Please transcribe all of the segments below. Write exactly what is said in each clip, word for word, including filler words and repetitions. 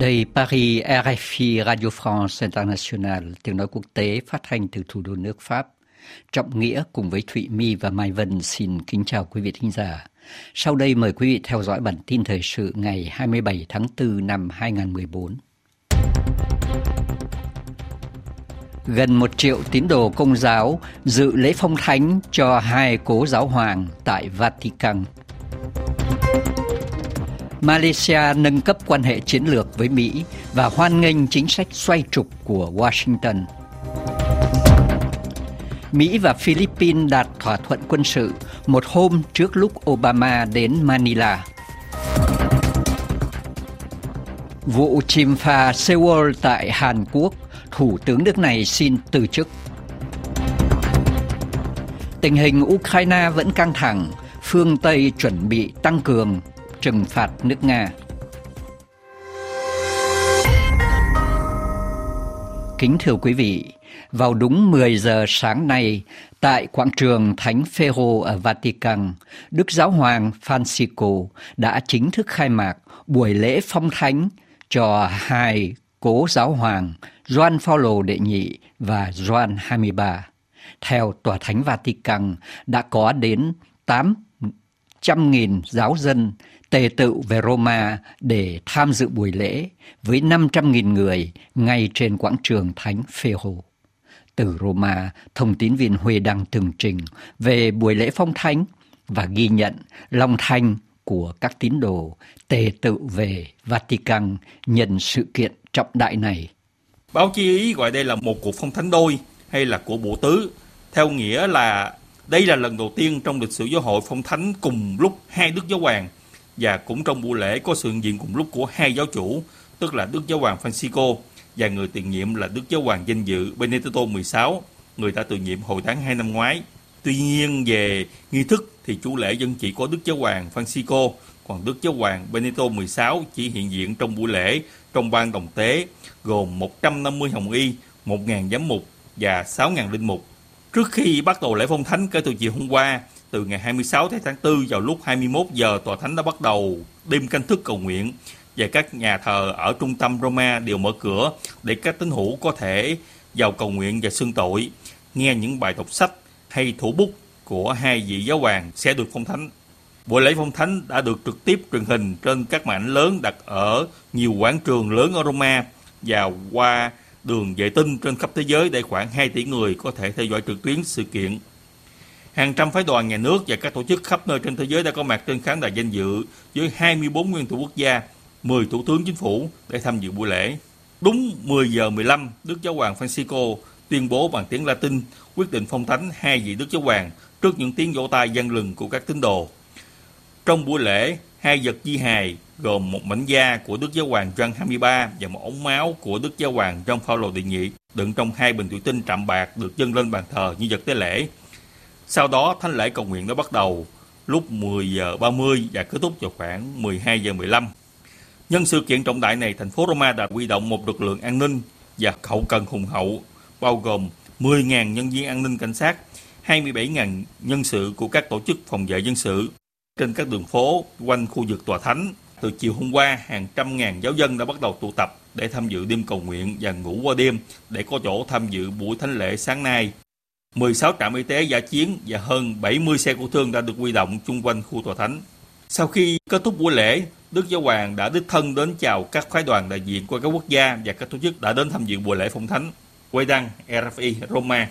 Đây Paris, rờ ép i Radio France International, tiếng nói quốc tế phát thanh từ thủ đô nước Pháp. Trọng Nghĩa cùng với Thụy My và Mai Vân xin kính chào quý vị thính giả. Sau đây mời quý vị theo dõi bản tin thời sự ngày hai mươi bảy tháng tư năm hai nghìn không trăm mười bốn. Gần một triệu tín đồ Công giáo dự lễ phong thánh cho hai cố giáo hoàng tại Vatican. Malaysia nâng cấp quan hệ chiến lược với Mỹ và hoan nghênh chính sách xoay trục của Washington. Mỹ và Philippines đạt thỏa thuận quân sự một hôm trước lúc Obama đến Manila. Vụ chìm phà Sewol tại Hàn Quốc, Thủ tướng nước này xin từ chức. Tình hình Ukraine vẫn căng thẳng, phương Tây chuẩn bị tăng cường trừng phạt nước Nga. Kính thưa quý vị, vào đúng mười giờ sáng nay, tại quảng trường Thánh Phêrô ở Vatican, Đức Giáo hoàng Francisco đã chính thức khai mạc buổi lễ phong thánh cho hai cố giáo hoàng Gioan Phaolô đệ nhị và Gioan hai mươi ba. Theo Tòa Thánh Vatican, đã có đến tám trăm nghìn giáo dân tề tựu về Roma để tham dự buổi lễ với năm trăm nghìn người ngay trên quảng trường Thánh Phêrô. Từ Roma, thông tín viên Huê đăng tường trình về buổi lễ phong thánh và ghi nhận lòng thành của các tín đồ tề tựu về Vatican nhân sự kiện trọng đại này. Báo chí Ý gọi đây là một cuộc phong thánh đôi hay là của bộ tứ, theo nghĩa là đây là lần đầu tiên trong lịch sử giáo hội phong thánh cùng lúc hai đức giáo hoàng, và cũng trong buổi lễ có sự hiện diện cùng lúc của hai giáo chủ, tức là Đức Giáo hoàng Francisco và người tiền nhiệm là Đức Giáo hoàng danh dự Benedicto mười sáu, người đã từ nhiệm hồi tháng hai năm ngoái. Tuy nhiên về nghi thức thì chủ lễ vẫn chỉ có Đức Giáo hoàng Francisco, còn Đức Giáo hoàng Benedicto mười sáu chỉ hiện diện trong buổi lễ trong ban đồng tế gồm một trăm năm mươi hồng y, một nghìn giám mục và sáu nghìn linh mục. Trước khi bắt đầu lễ phong thánh kể từ chiều hôm qua, từ ngày hai mươi sáu tháng tư vào lúc hai mươi mốt giờ, Tòa Thánh đã bắt đầu đêm canh thức cầu nguyện và các nhà thờ ở trung tâm Roma đều mở cửa để các tín hữu có thể vào cầu nguyện và xưng tội, nghe những bài đọc sách hay thủ bút của hai vị giáo hoàng sẽ được phong thánh. Buổi lễ phong thánh đã được trực tiếp truyền hình trên các màn ảnh lớn đặt ở nhiều quảng trường lớn ở Roma và qua đường vệ tinh trên khắp thế giới để khoảng hai tỷ người có thể theo dõi trực tuyến sự kiện. Hàng trăm phái đoàn nhà nước và các tổ chức khắp nơi trên thế giới đã có mặt trên khán đài danh dự với hai mươi bốn nguyên thủ quốc gia, mười thủ tướng chính phủ để tham dự buổi lễ. Đúng mười giờ mười lăm, Đức Giáo hoàng Francisco tuyên bố bằng tiếng Latin quyết định phong thánh hai vị Đức Giáo hoàng trước những tiếng vỗ tay vang lừng của các tín đồ. Trong buổi lễ, hai vật di hài gồm một mảnh da của Đức Giáo hoàng Gioan hai mươi ba và một ống máu của Đức Giáo hoàng Gioan Phaolô đệ nhị đựng trong hai bình thủy tinh trạm bạc được dâng lên bàn thờ như vật tế lễ. Sau đó, thánh lễ cầu nguyện đã bắt đầu lúc mười giờ ba mươi và kết thúc vào khoảng mười hai giờ mười lăm. Nhân sự kiện trọng đại này, thành phố Roma đã huy động một lực lượng an ninh và hậu cần hùng hậu, bao gồm mười nghìn nhân viên an ninh cảnh sát, hai mươi bảy nghìn nhân sự của các tổ chức phòng vệ dân sự. Trên các đường phố quanh khu vực Tòa Thánh, từ chiều hôm qua, hàng trăm ngàn giáo dân đã bắt đầu tụ tập để tham dự đêm cầu nguyện và ngủ qua đêm để có chỗ tham dự buổi thánh lễ sáng nay. mười sáu trạm y tế dã chiến và hơn bảy mươi xe cứu thương đã được huy động chung quanh khu Tòa Thánh. Sau khi kết thúc buổi lễ, Đức Giáo hoàng đã đích thân đến chào các phái đoàn đại diện của các quốc gia và các tổ chức đã đến tham dự buổi lễ phong thánh. Quay đăng rờ ép i Roma.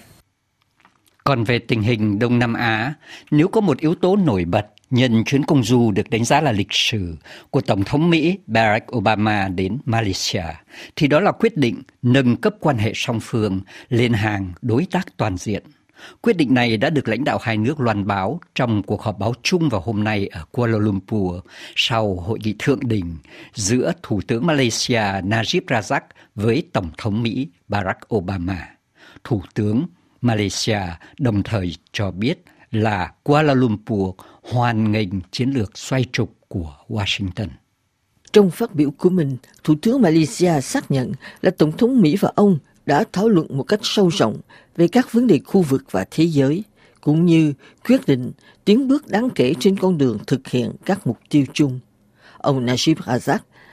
Còn về tình hình Đông Nam Á, nếu có một yếu tố nổi bật nhân chuyến công du được đánh giá là lịch sử của Tổng thống Mỹ Barack Obama đến Malaysia, thì đó là quyết định nâng cấp quan hệ song phương lên hàng đối tác toàn diện. Quyết định này đã được lãnh đạo hai nước loan báo trong cuộc họp báo chung vào hôm nay ở Kuala Lumpur sau hội nghị thượng đỉnh giữa Thủ tướng Malaysia Najib Razak với Tổng thống Mỹ Barack Obama. Thủ tướng Malaysia đồng thời cho biết là Kuala Lumpur hoan nghênh chiến lược xoay trục của Washington. Trong phát biểu của mình, Thủ tướng Malaysia xác nhận là Tổng thống Mỹ và ông đã thảo luận một cách sâu rộng về các vấn đề khu vực và thế giới, cũng như quyết định tiến bước đáng kể trên con đường thực hiện các mục tiêu chung. Ông Najib Razak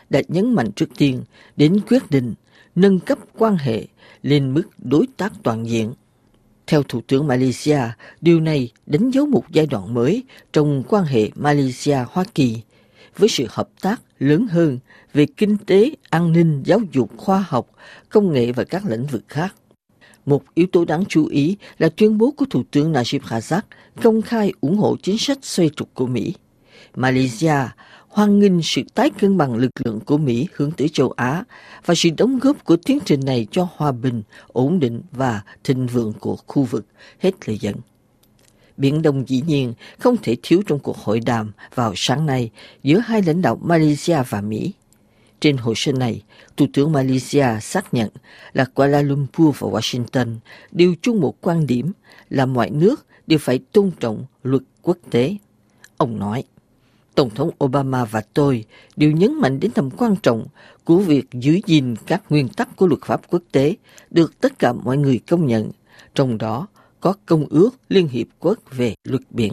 đã nhấn mạnh trước tiên đến quyết định nâng cấp quan hệ lên mức đối tác toàn diện. Theo Thủ tướng Malaysia, điều này đánh dấu một giai đoạn mới trong quan hệ Malaysia-Hoa Kỳ, với sự hợp tác lớn hơn về kinh tế, an ninh, giáo dục, khoa học, công nghệ và các lĩnh vực khác. Một yếu tố đáng chú ý là tuyên bố của Thủ tướng Najib Razak công khai ủng hộ chính sách xoay trục của Mỹ. Malaysia hoan nghênh sự tái cân bằng lực lượng của Mỹ hướng tới châu Á và sự đóng góp của tiến trình này cho hòa bình, ổn định và thịnh vượng của khu vực, hết lời dẫn. Biển Đông dĩ nhiên không thể thiếu trong cuộc hội đàm vào sáng nay giữa hai lãnh đạo Malaysia và Mỹ. Trên hồ sơ này, Thủ tướng Malaysia xác nhận là Kuala Lumpur và Washington đều chung một quan điểm là mọi nước đều phải tôn trọng luật quốc tế. Ông nói, Tổng thống Obama và tôi đều nhấn mạnh đến tầm quan trọng của việc giữ gìn các nguyên tắc của luật pháp quốc tế được tất cả mọi người công nhận, trong đó có Công ước Liên Hiệp Quốc về luật biển.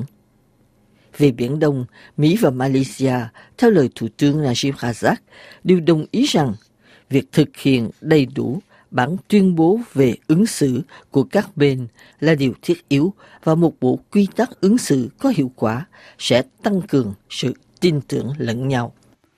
Về Biển Đông, Mỹ và Malaysia, theo lời Thủ tướng Najib Razak, đều đồng ý rằng việc thực hiện đầy đủ bản tuyên bố về ứng xử của các bên là điều thiết yếu và một bộ quy tắc ứng xử có hiệu quả sẽ tăng cường sự tin tưởng lẫn nhau.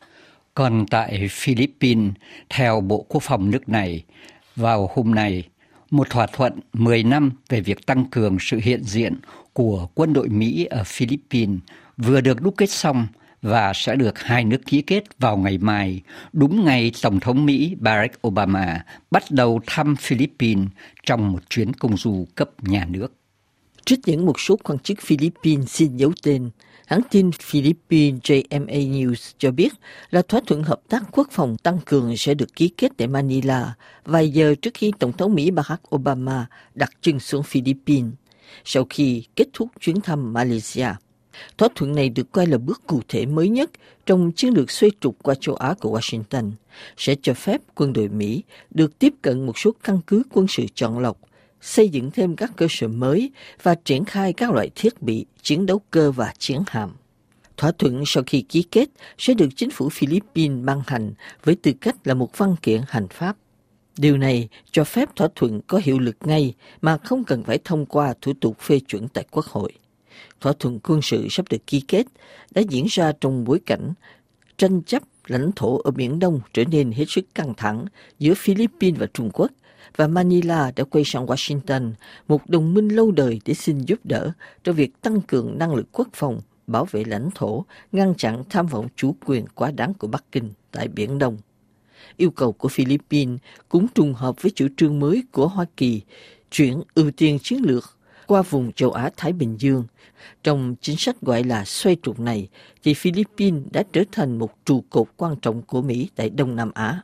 Còn tại Philippines, theo Bộ Quốc phòng nước này, vào hôm nay, một thỏa thuận mười năm về việc tăng cường sự hiện diện của quân đội Mỹ ở Philippines vừa được đúc kết xong và sẽ được hai nước ký kết vào ngày mai, đúng ngày Tổng thống Mỹ Barack Obama bắt đầu thăm Philippines trong một chuyến công du cấp nhà nước. Trích dẫn một số quan chức Philippines xin giấu tên, hãng tin Philippines J M A News cho biết là thỏa thuận hợp tác quốc phòng tăng cường sẽ được ký kết tại Manila vài giờ trước khi Tổng thống Mỹ Barack Obama đặt chân xuống Philippines, sau khi kết thúc chuyến thăm Malaysia. Thỏa thuận này được coi là bước cụ thể mới nhất trong chiến lược xoay trục qua châu Á của Washington, sẽ cho phép quân đội Mỹ được tiếp cận một số căn cứ quân sự chọn lọc, xây dựng thêm các cơ sở mới và triển khai các loại thiết bị chiến đấu cơ và chiến hạm. Thỏa thuận sau khi ký kết sẽ được chính phủ Philippines ban hành với tư cách là một văn kiện hành pháp. Điều này cho phép thỏa thuận có hiệu lực ngay mà không cần phải thông qua thủ tục phê chuẩn tại Quốc hội. Thỏa thuận quân sự sắp được ký kết đã diễn ra trong bối cảnh tranh chấp lãnh thổ ở Biển Đông trở nên hết sức căng thẳng giữa Philippines và Trung Quốc, và Manila đã quay sang Washington, một đồng minh lâu đời để xin giúp đỡ trong việc tăng cường năng lực quốc phòng, bảo vệ lãnh thổ, ngăn chặn tham vọng chủ quyền quá đáng của Bắc Kinh tại Biển Đông. Yêu cầu của Philippines cũng trùng hợp với chủ trương mới của Hoa Kỳ chuyển ưu tiên chiến lược qua vùng châu Á-Thái Bình Dương. Trong chính sách gọi là xoay trục này, thì Philippines đã trở thành một trụ cột quan trọng của Mỹ tại Đông Nam Á.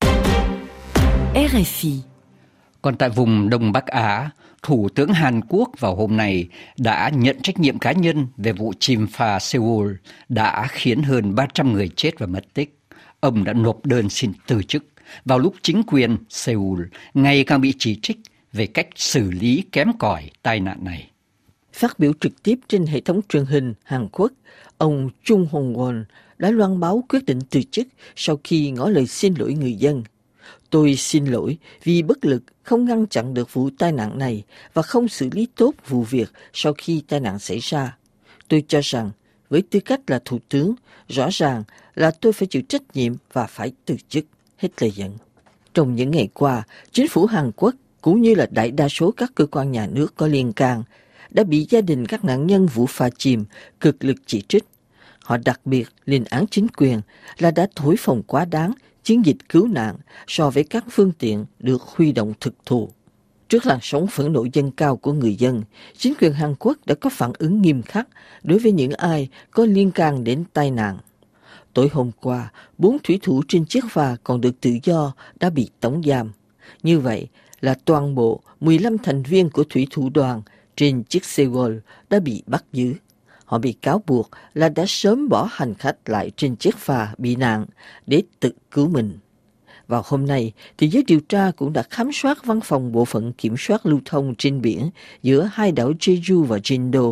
rờ ép i. Còn tại vùng Đông Bắc Á, Thủ tướng Hàn Quốc vào hôm nay đã nhận trách nhiệm cá nhân về vụ chìm phà Seoul đã khiến hơn ba trăm người chết và mất tích. Ông đã nộp đơn xin từ chức vào lúc chính quyền Seoul ngày càng bị chỉ trích về cách xử lý kém cỏi tai nạn này. Phát biểu trực tiếp trên hệ thống truyền hình Hàn Quốc, ông Chung Hong-won đã loan báo quyết định từ chức sau khi ngỏ lời xin lỗi người dân. Tôi xin lỗi vì bất lực không ngăn chặn được vụ tai nạn này và không xử lý tốt vụ việc sau khi tai nạn xảy ra. Tôi cho rằng, với tư cách là thủ tướng, rõ ràng là tôi phải chịu trách nhiệm và phải từ chức, hết lời dẫn. Trong những ngày qua, chính phủ Hàn Quốc cũng như là đại đa số các cơ quan nhà nước có liên can đã bị gia đình các nạn nhân vụ phà chìm cực lực chỉ trích. Họ đặc biệt lên án chính quyền là đã thổi phồng quá đáng chiến dịch cứu nạn so với các phương tiện được huy động thực thụ. Trước làn sóng phẫn nộ dâng cao của người dân, chính quyền Hàn Quốc đã có phản ứng nghiêm khắc đối với những ai có liên can đến tai nạn. Tối hôm qua, bốn thủy thủ trên chiếc phà còn được tự do đã bị tống giam. Như vậy là toàn bộ mười lăm thành viên của thủy thủ đoàn trên chiếc Seoul đã bị bắt giữ. Họ bị cáo buộc là đã sớm bỏ hành khách lại trên chiếc phà bị nạn để tự cứu mình. Vào hôm nay, thì giới điều tra cũng đã khám soát văn phòng bộ phận kiểm soát lưu thông trên biển giữa hai đảo Jeju và Jindo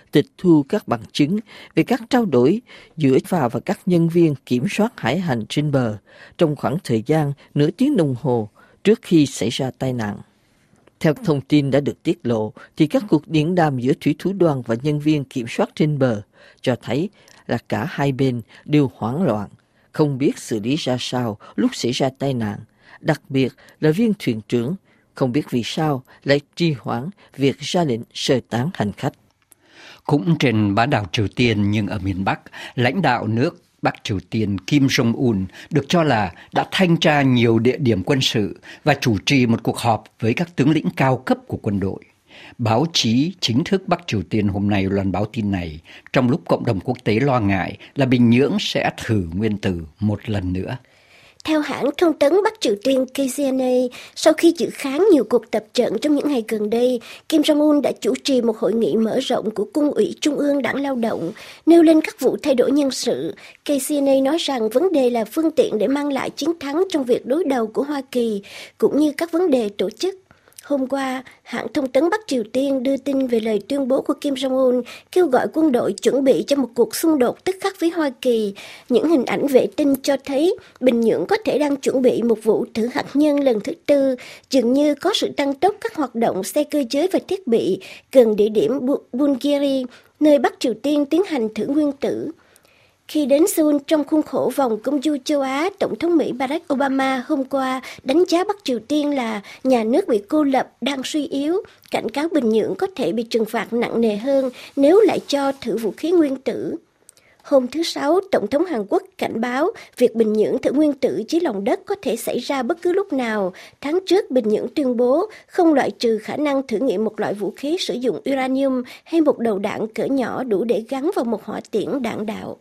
tịch thu các bằng chứng về các trao đổi giữa phà và các nhân viên kiểm soát hải hành trên bờ trong khoảng thời gian nửa tiếng đồng hồ trước khi xảy ra tai nạn. Theo thông tin đã được tiết lộ, thì các cuộc điện đàm giữa thủy thủ đoàn và nhân viên kiểm soát trên bờ cho thấy là cả hai bên đều hoảng loạn, không biết xử lý ra sao lúc xảy ra tai nạn, đặc biệt là viên thuyền trưởng không biết vì sao lại trì hoãn việc ra lệnh sơ tán hành khách. Cũng trên bán đảo Triều Tiên nhưng ở miền Bắc, lãnh đạo nước Bắc Triều Tiên Kim Jong-un được cho là đã thanh tra nhiều địa điểm quân sự và chủ trì một cuộc họp với các tướng lĩnh cao cấp của quân đội. Báo chí chính thức Bắc Triều Tiên hôm nay loan báo tin này trong lúc cộng đồng quốc tế lo ngại là Bình Nhưỡng sẽ thử nguyên tử một lần nữa. Theo hãng thông tấn Bắc Triều Tiên K C N A, sau khi dự khán nhiều cuộc tập trận trong những ngày gần đây, Kim Jong-un đã chủ trì một hội nghị mở rộng của Quân ủy Trung ương Đảng Lao động, nêu lên các vụ thay đổi nhân sự. K C N A nói rằng vấn đề là phương tiện để mang lại chiến thắng trong việc đối đầu của Hoa Kỳ, cũng như các vấn đề tổ chức. Hôm qua, hãng thông tấn Bắc Triều Tiên đưa tin về lời tuyên bố của Kim Jong-un kêu gọi quân đội chuẩn bị cho một cuộc xung đột tức khắc với Hoa Kỳ. Những hình ảnh vệ tinh cho thấy Bình Nhưỡng có thể đang chuẩn bị một vụ thử hạt nhân lần thứ tư, dường như có sự tăng tốc các hoạt động xe cơ giới và thiết bị gần địa điểm Bulgaria, nơi Bắc Triều Tiên tiến hành thử nguyên tử. Khi đến Seoul trong khuôn khổ vòng công du châu Á, Tổng thống Mỹ Barack Obama hôm qua đánh giá Bắc Triều Tiên là nhà nước bị cô lập, đang suy yếu, cảnh cáo Bình Nhưỡng có thể bị trừng phạt nặng nề hơn nếu lại cho thử vũ khí nguyên tử. Hôm thứ Sáu, Tổng thống Hàn Quốc cảnh báo việc Bình Nhưỡng thử nguyên tử dưới lòng đất có thể xảy ra bất cứ lúc nào. Tháng trước, Bình Nhưỡng tuyên bố không loại trừ khả năng thử nghiệm một loại vũ khí sử dụng uranium hay một đầu đạn cỡ nhỏ đủ để gắn vào một hỏa tiễn đạn đạo.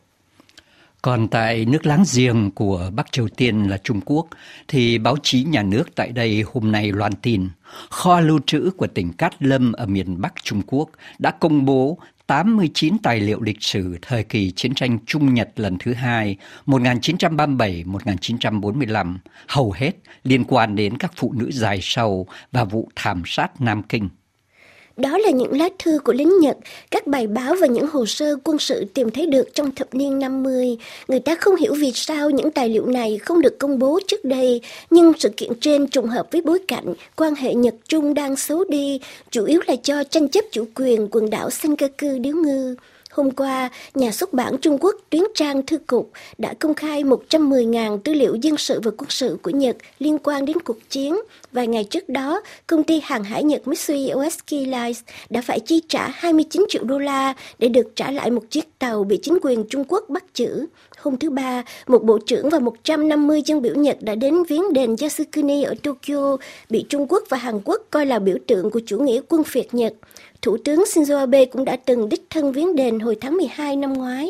Còn tại nước láng giềng của Bắc Triều Tiên là Trung Quốc, thì báo chí nhà nước tại đây hôm nay loan tin, kho lưu trữ của tỉnh Cát Lâm ở miền Bắc Trung Quốc đã công bố tám mươi chín tài liệu lịch sử thời kỳ chiến tranh Trung Nhật lần thứ hai một nghìn chín trăm ba mươi bảy đến một nghìn chín trăm bốn mươi lăm, hầu hết liên quan đến các phụ nữ dài sầu và vụ thảm sát Nam Kinh. Đó là những lá thư của lính Nhật, các bài báo và những hồ sơ quân sự tìm thấy được trong thập niên năm mươi. Người ta không hiểu vì sao những tài liệu này không được công bố trước đây, nhưng sự kiện trên trùng hợp với bối cảnh quan hệ Nhật-Trung đang xấu đi, chủ yếu là cho tranh chấp chủ quyền quần đảo Senkaku điếu ngư. Hôm qua, nhà xuất bản Trung Quốc Tuyến trang Thư cục đã công khai một trăm mười nghìn tư liệu dân sự và quân sự của Nhật liên quan đến cuộc chiến. Vài ngày trước đó, công ty hàng hải Nhật Mitsui Oeski Line đã phải chi trả hai mươi chín triệu đô la để được trả lại một chiếc tàu bị chính quyền Trung Quốc bắt giữ. Hôm thứ Ba, một bộ trưởng và một trăm năm mươi dân biểu Nhật đã đến viếng đền Yasukuni ở Tokyo, bị Trung Quốc và Hàn Quốc coi là biểu tượng của chủ nghĩa quân phiệt Nhật. Thủ tướng Shinzo Abe cũng đã từng đích thân viếng đền hồi tháng mười hai năm ngoái.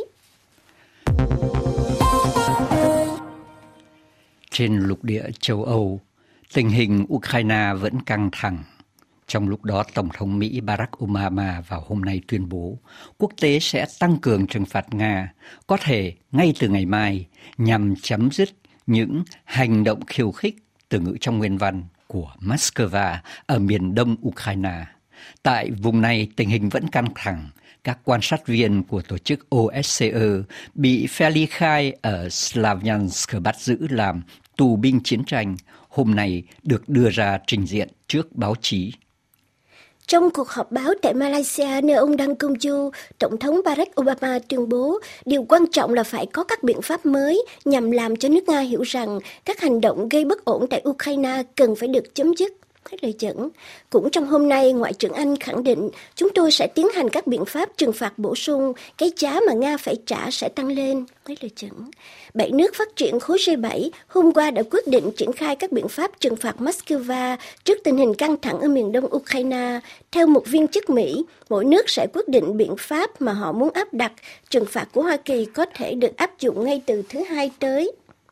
Trên lục địa châu Âu, tình hình Ukraine vẫn căng thẳng. Trong lúc đó, Tổng thống Mỹ Barack Obama vào hôm nay tuyên bố quốc tế sẽ tăng cường trừng phạt Nga, có thể ngay từ ngày mai, nhằm chấm dứt những hành động khiêu khích, từ ngữ trong nguyên văn, của Moscow ở miền đông Ukraine. Tại vùng này, tình hình vẫn căng thẳng. Các quan sát viên của tổ chức O S C E bị phe ly khai ở Slavyansk bắt giữ làm tù binh chiến tranh, hôm nay được đưa ra trình diện trước báo chí. Trong cuộc họp báo tại Malaysia nơi ông đang công du, Tổng thống Barack Obama tuyên bố điều quan trọng là phải có các biện pháp mới nhằm làm cho nước Nga hiểu rằng các hành động gây bất ổn tại Ukraine cần phải được chấm dứt. Hết lời dẫn. Cũng trong hôm nay, Ngoại trưởng Anh khẳng định chúng tôi sẽ tiến hành các biện pháp trừng phạt bổ sung, cái giá mà Nga phải trả sẽ tăng lên. Hết lời dẫn. Bảy nước phát triển khối G bảy hôm qua đã quyết định triển khai các biện pháp trừng phạt Moscow trước tình hình căng thẳng ở miền đông Ukraine. Theo một viên chức Mỹ, mỗi nước sẽ quyết định biện pháp mà họ muốn áp đặt. Trừng phạt của Hoa Kỳ có thể được áp dụng ngay từ thứ Hai tới.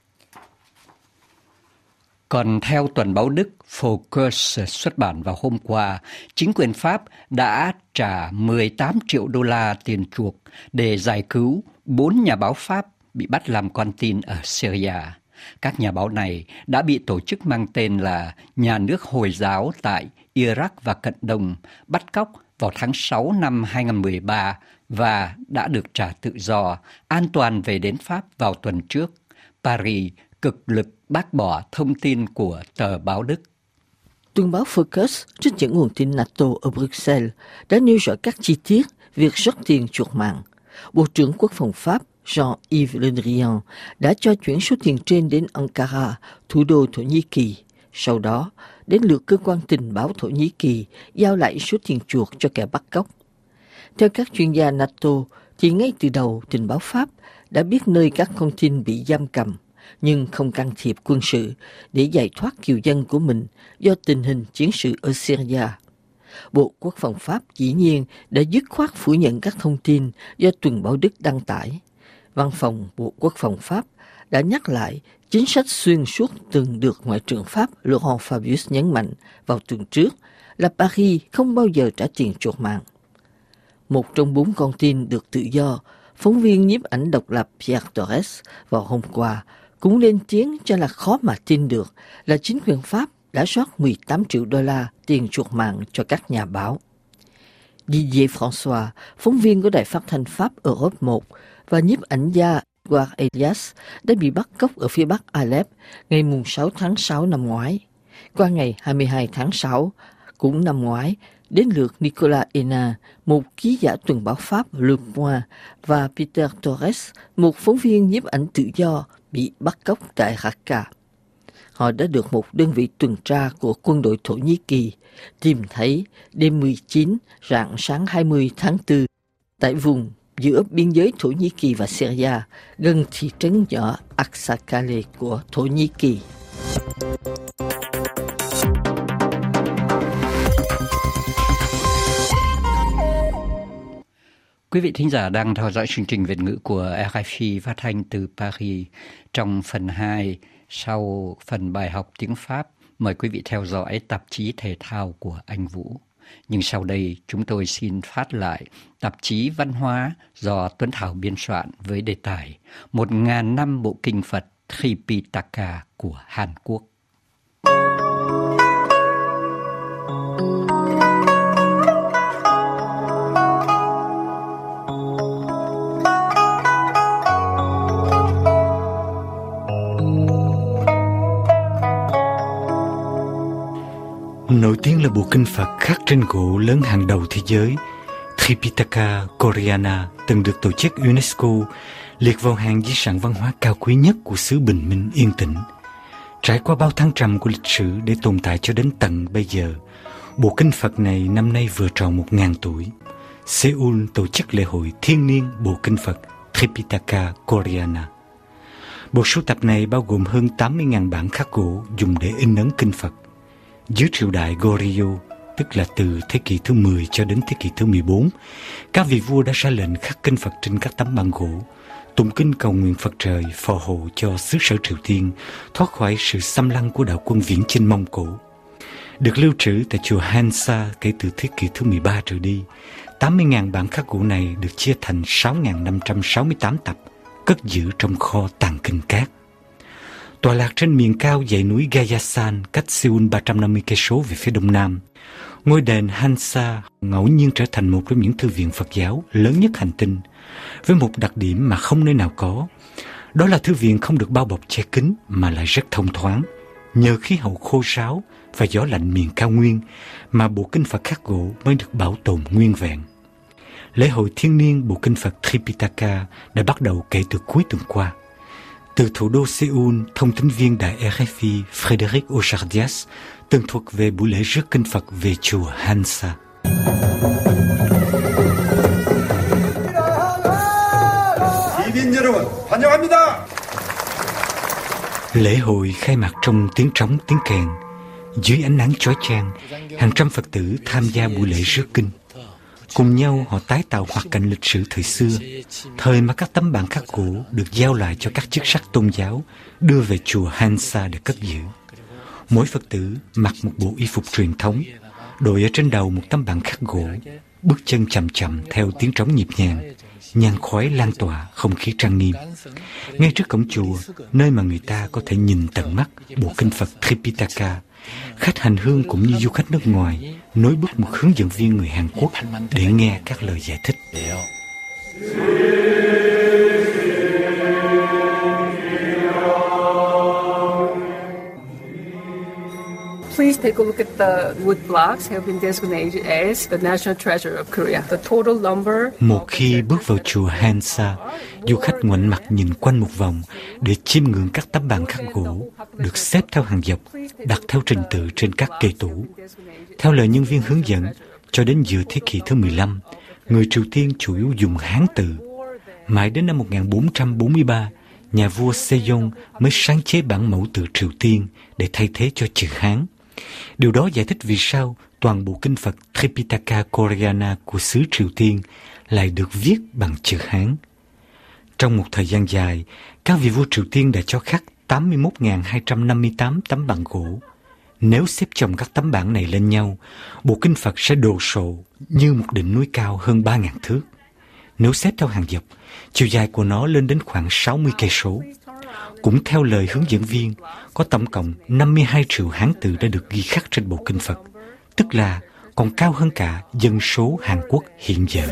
Còn theo tuần báo Đức Focus xuất bản vào hôm qua, chính quyền Pháp đã trả mười tám triệu đô la tiền chuộc để giải cứu bốn nhà báo Pháp bị bắt làm con tin ở Syria. Các nhà báo này đã bị tổ chức mang tên là Nhà nước Hồi giáo tại Iraq và Cận Đông bắt cóc vào tháng sáu năm hai nghìn không trăm mười ba và đã được trả tự do, an toàn về đến Pháp vào tuần trước. Paris cực lực bác bỏ thông tin của tờ báo Đức. Tuần báo Focus trích dẫn nguồn tin NATO ở Bruxelles đã nêu rõ các chi tiết việc rót tiền chuộc mạng. Bộ trưởng Quốc phòng Pháp Jean-Yves Le Drian đã cho chuyển số tiền trên đến Ankara, thủ đô Thổ Nhĩ Kỳ. Sau đó, đến lượt cơ quan tình báo Thổ Nhĩ Kỳ giao lại số tiền chuộc cho kẻ bắt cóc. Theo các chuyên gia NATO, thì ngay từ đầu tình báo Pháp đã biết nơi các con tin bị giam cầm, nhưng không can thiệp quân sự để giải thoát kiều dân của mình do tình hình chiến sự ở Syria. Bộ Quốc phòng Pháp dĩ nhiên đã dứt khoát phủ nhận các thông tin do tuần báo Đức đăng tải. Văn phòng Bộ Quốc phòng Pháp đã nhắc lại chính sách xuyên suốt từng được Ngoại trưởng Pháp Laurent Fabius nhấn mạnh vào tuần trước là Paris không bao giờ trả tiền chuộc mạng. Một trong bốn con tin được tự do, phóng viên nhiếp ảnh độc lập Pierre Torres vào hôm qua cũng lên tiếng cho là khó mà tin được là chính quyền Pháp đã rót mười tám triệu đô la tiền chuộc mạng cho các nhà báo. Didier François, phóng viên của Đài Phát thanh Pháp Europe một và nhiếp ảnh gia Edouard Elias đã bị bắt cóc ở phía bắc Alep ngày sáu tháng sáu năm ngoái. Qua ngày hai mươi hai tháng sáu, cũng năm ngoái, đến lượt Nicolas Hena, một ký giả tuần báo Pháp Le Point, và Peter Torres, một phóng viên nhiếp ảnh tự do, bị bắt cóc tại Raqqa. Họ đã được một đơn vị tuần tra của quân đội Thổ Nhĩ Kỳ tìm thấy đêm mười chín rạng sáng hai mươi tháng tư tại vùng giữa biên giới Thổ Nhĩ Kỳ và Syria, gần thị trấn nhỏ Aksakale của Thổ Nhĩ Kỳ. Quý vị thính giả đang theo dõi chương trình Việt ngữ của rờ ép i phát thanh từ Paris. Trong phần hai, sau phần bài học tiếng Pháp, mời quý vị theo dõi tạp chí thể thao của anh Vũ. Nhưng sau đây, chúng tôi xin phát lại tạp chí văn hóa do Tuấn Thảo biên soạn với đề tài Một ngàn năm bộ kinh Phật Tripitaka của Hàn Quốc. Nổi tiếng là bộ kinh Phật khắc trên gỗ lớn hàng đầu thế giới, Tripitaka Koreana từng được tổ chức UNESCO liệt vào hàng di sản văn hóa cao quý nhất của xứ bình minh yên tĩnh. Trải qua bao thăng trầm của lịch sử để tồn tại cho đến tận bây giờ, bộ kinh Phật này năm nay vừa tròn một ngàn tuổi. Seoul tổ chức lễ hội thiên niên bộ kinh Phật Tripitaka Koreana. Bộ sưu tập này bao gồm hơn tám mươi nghìn bản khắc gỗ dùng để in ấn kinh Phật. Dưới triều đại Goryeo, tức là từ thế kỷ thứ mười cho đến thế kỷ thứ mười bốn, các vị vua đã ra lệnh khắc kinh Phật trên các tấm bảng gỗ, tụng kinh cầu nguyện Phật trời phò hộ cho xứ sở Triều Tiên thoát khỏi sự xâm lăng của đạo quân viễn chinh Mông Cổ. Được lưu trữ tại chùa Hansa kể từ thế kỷ thứ mười ba trở đi, tám mươi nghìn bản khắc gỗ này được chia thành sáu nghìn năm trăm sáu mươi tám tập, cất giữ trong kho tàng kinh cát. Tọa lạc trên miền cao dãy núi Gyeongsan, cách Seoul ba trăm năm mươi cây số về phía đông nam, ngôi đền Hansa ngẫu nhiên trở thành một trong những thư viện Phật giáo lớn nhất hành tinh, với một đặc điểm mà không nơi nào có. Đó là thư viện không được bao bọc che kín mà lại rất thông thoáng, nhờ khí hậu khô ráo và gió lạnh miền cao nguyên mà bộ kinh Phật khắc gỗ mới được bảo tồn nguyên vẹn. Lễ hội thiên niên bộ kinh Phật Tripitaka đã bắt đầu kể từ cuối tuần qua. Từ thủ đô Seoul, thông tín viên đài rờ ép i Frédéric Ochardias tường thuật về buổi lễ rước kinh Phật về chùa Hansa. Lễ hội khai mạc trong tiếng trống tiếng kèn. Dưới ánh nắng chói chang, hàng trăm Phật tử tham gia buổi lễ rước kinh. Cùng nhau họ tái tạo hoạt cảnh lịch sử thời xưa, thời mà các tấm bảng khắc gỗ được giao lại cho các chức sắc tôn giáo đưa về chùa Hansa để cất giữ. Mỗi Phật tử mặc một bộ y phục truyền thống, đội ở trên đầu một tấm bảng khắc gỗ, bước chân chậm chậm theo tiếng trống nhịp nhàng, nhang khói lan tỏa, không khí trang nghiêm. Ngay trước cổng chùa, nơi mà người ta có thể nhìn tận mắt bộ kinh Phật Tripitaka, khách hành hương cũng như du khách nước ngoài nối bước một hướng dẫn viên người Hàn Quốc để nghe các lời giải thích. Please take a look at the wood blocks have been designated as the national treasure of Korea. The total number. Một khi bước vào chùa Hansa, du khách ngoảnh mặt nhìn quanh một vòng để chiêm ngưỡng các tấm bảng khắc gỗ được xếp theo hàng dọc, đặt theo trình tự trên các kệ tủ. Theo lời nhân viên hướng dẫn, cho đến giữa thế kỷ thứ mười lăm, người Triều Tiên chủ yếu dùng Hán tự. Mãi đến năm một nghìn bốn trăm bốn mươi ba, nhà vua Sejong mới sáng chế bản mẫu tự Triều Tiên để thay thế cho chữ Hán. Điều đó giải thích vì sao toàn bộ kinh Phật Tripitaka Koreana của xứ Triều Tiên lại được viết bằng chữ Hán. Trong một thời gian dài, các vị vua Triều Tiên đã cho khắc tám mươi mốt nghìn hai trăm năm mươi tám tấm bản gỗ. Nếu xếp chồng các tấm bản này lên nhau, bộ kinh Phật sẽ đồ sộ như một đỉnh núi cao hơn ba nghìn thước. Nếu xếp theo hàng dọc, chiều dài của nó lên đến khoảng sáu mươi cây số. Cũng theo lời hướng dẫn viên, có tổng cộng năm mươi hai triệu Hán tự đã được ghi khắc trên bộ kinh Phật, tức là còn cao hơn cả dân số Hàn Quốc hiện giờ.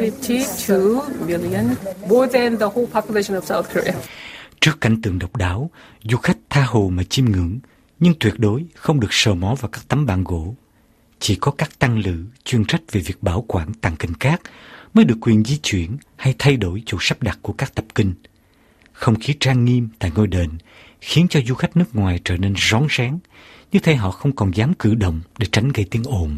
Trước cảnh tượng độc đáo, du khách tha hồ mà chiêm ngưỡng, nhưng tuyệt đối không được sờ mó vào các tấm bản gỗ. Chỉ có các tăng lữ chuyên trách về việc bảo quản tàng kinh cát mới được quyền di chuyển hay thay đổi chỗ sắp đặt của các tập kinh. Không khí trang nghiêm tại ngôi đền khiến cho du khách nước ngoài trở nên rón rén, như thể họ không còn dám cử động để tránh gây tiếng ồn.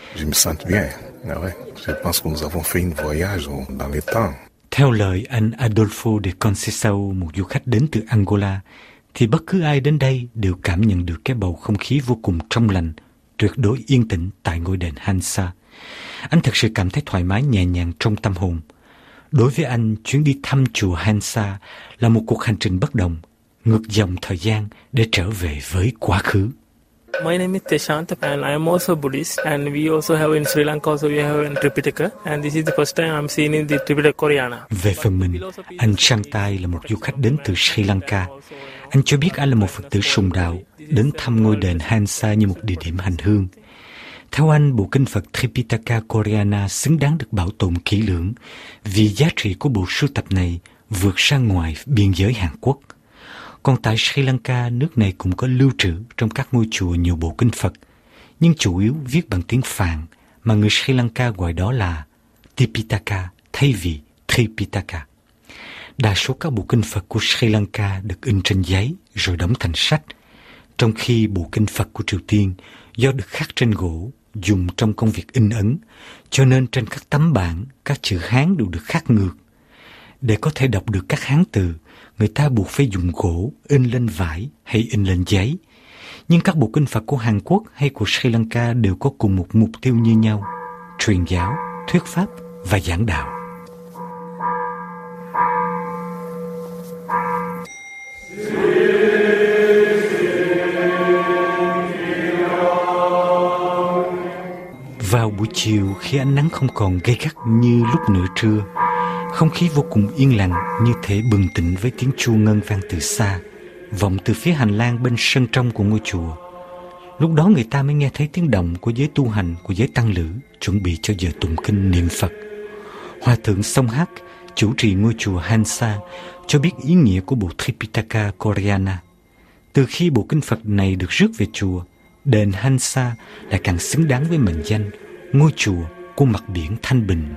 Theo lời anh Adolfo de Conceição, một du khách đến từ Angola, thì bất cứ ai đến đây đều cảm nhận được cái bầu không khí vô cùng trong lành, tuyệt đối yên tĩnh tại ngôi đền Hansa. Anh thực sự cảm thấy thoải mái nhẹ nhàng trong tâm hồn. Đối với anh, chuyến đi thăm chùa Hansa là một cuộc hành trình bất đồng, ngược dòng thời gian để trở về với quá khứ. My name is Deshant and I am also Buddhist, and we also have in Sri Lanka also we have in Tripitaka, and this is the first time I'm seeing in the Tripitaka Koreana. Về phần mình, anh Shantai là một du khách đến từ Sri Lanka. Anh cho biết anh là một Phật tử sùng đạo, đến thăm ngôi đền Hansa như một địa điểm hành hương. Theo anh, bộ kinh Phật Tripitaka Koreana xứng đáng được bảo tồn kỹ lưỡng vì giá trị của bộ sưu tập này vượt ra ngoài biên giới Hàn Quốc. Còn tại Sri Lanka, nước này cũng có lưu trữ trong các ngôi chùa nhiều bộ kinh Phật, nhưng chủ yếu viết bằng tiếng Phạn mà người Sri Lanka gọi đó là Tipitaka thay vì Tripitaka. Đa số các bộ kinh Phật của Sri Lanka được in trên giấy rồi đóng thành sách, trong khi bộ kinh Phật của Triều Tiên do được khắc trên gỗ dùng trong công việc in ấn, cho nên trên các tấm bảng các chữ Hán đều được khắc ngược. Để có thể đọc được các Hán từ, người ta buộc phải dùng gỗ in lên vải hay in lên giấy. Nhưng các bộ kinh Phật của Hàn Quốc hay của Sri Lanka đều có cùng một mục tiêu như nhau: truyền giáo, thuyết pháp và giảng đạo. Vào buổi chiều, khi ánh nắng không còn gay gắt như lúc nửa trưa, không khí vô cùng yên lặng, như thể bừng tỉnh với tiếng chuông ngân vang từ xa, vọng từ phía hành lang bên sân trong của ngôi chùa. Lúc đó người ta mới nghe thấy tiếng động của giới tu hành, của giới tăng lữ, chuẩn bị cho giờ tụng kinh niệm Phật. Hòa thượng Song Hak, chủ trì ngôi chùa Hansa, cho biết ý nghĩa của bộ Tripitaka Koreana. Từ khi bộ kinh Phật này được rước về chùa, đền Hansa lại càng xứng đáng với mệnh danh ngôi chùa của mặt biển thanh bình.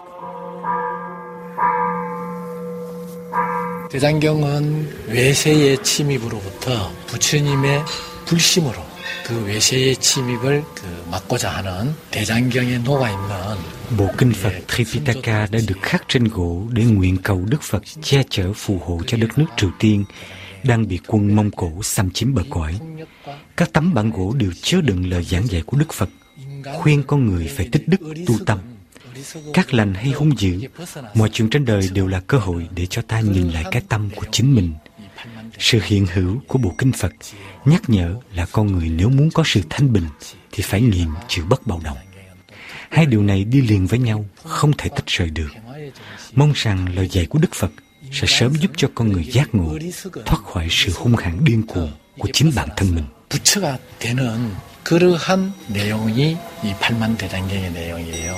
대장경은 외세의 침입으로부터 부처님의 불심으로 그 외세의 침입을 그 막고자 하는 대장경에 녹아 있는 bộ kinh Phật Tripitaka đã được khắc trên gỗ để nguyện cầu Đức Phật che chở phù hộ cho đất nước Triều Tiên đang bị quân Mông Cổ xâm chiếm bờ cõi. Các tấm bản gỗ đều chứa đựng lời giảng dạy của Đức Phật, khuyên con người phải tích đức tu tâm. Các lành hay hung dữ, mọi chuyện trên đời đều là cơ hội để cho ta nhìn lại cái tâm của chính mình. Sự hiện hữu của bộ kinh Phật nhắc nhở là con người nếu muốn có sự thanh bình thì phải nghiệm chữ bất bạo động. Hai điều này đi liền với nhau, không thể tách rời được. Mong rằng lời dạy của Đức Phật sẽ sớm giúp cho con người giác ngộ, thoát khỏi sự hung hãn điên cuồng của chính bản thân mình. 부처가 되는 그러한 내용이 이 팔만 대장경의 내용이에요.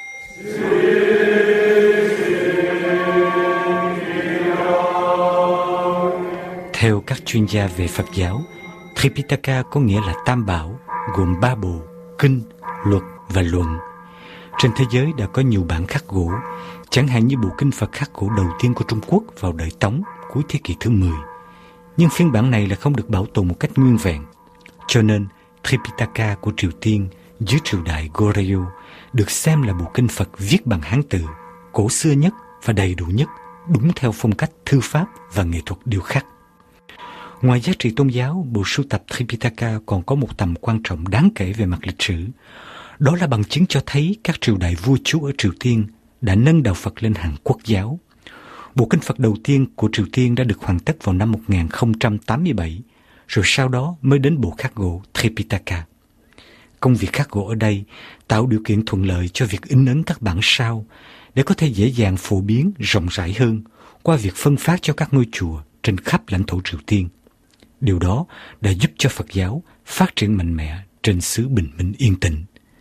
Theo các chuyên gia về Phật giáo, Tripitaka có nghĩa là Tam Bảo, gồm ba bộ, kinh, luật và luận. Trên thế giới đã có nhiều bản khắc gỗ, chẳng hạn như bộ kinh Phật khắc gỗ đầu tiên của Trung Quốc vào đời Tống, cuối thế kỷ thứ mười. Nhưng phiên bản này là không được bảo tồn một cách nguyên vẹn. Cho nên, Tripitaka của Triều Tiên dưới triều đại Goryeo được xem là bộ kinh Phật viết bằng Hán tự, cổ xưa nhất và đầy đủ nhất, đúng theo phong cách thư pháp và nghệ thuật điêu khắc. Ngoài giá trị tôn giáo, bộ sưu tập Tripitaka còn có một tầm quan trọng đáng kể về mặt lịch sử. Đó là bằng chứng cho thấy các triều đại vua chúa ở Triều Tiên đã nâng đạo Phật lên hàng quốc giáo. Bộ kinh Phật đầu tiên của Triều Tiên đã được hoàn tất vào năm một nghìn không trăm tám mươi bảy, rồi sau đó mới đến bộ khắc gỗ Tripitaka. Công việc khắc gỗ ở đây tạo điều kiện thuận lợi cho việc in ấn các bản sao để có thể dễ dàng phổ biến rộng rãi hơn qua việc phân phát cho các ngôi chùa trên khắp lãnh thổ Triều Tiên. Điều đó đã giúp cho Phật giáo phát triển mạnh mẽ trên xứ bình minh yên tĩnh.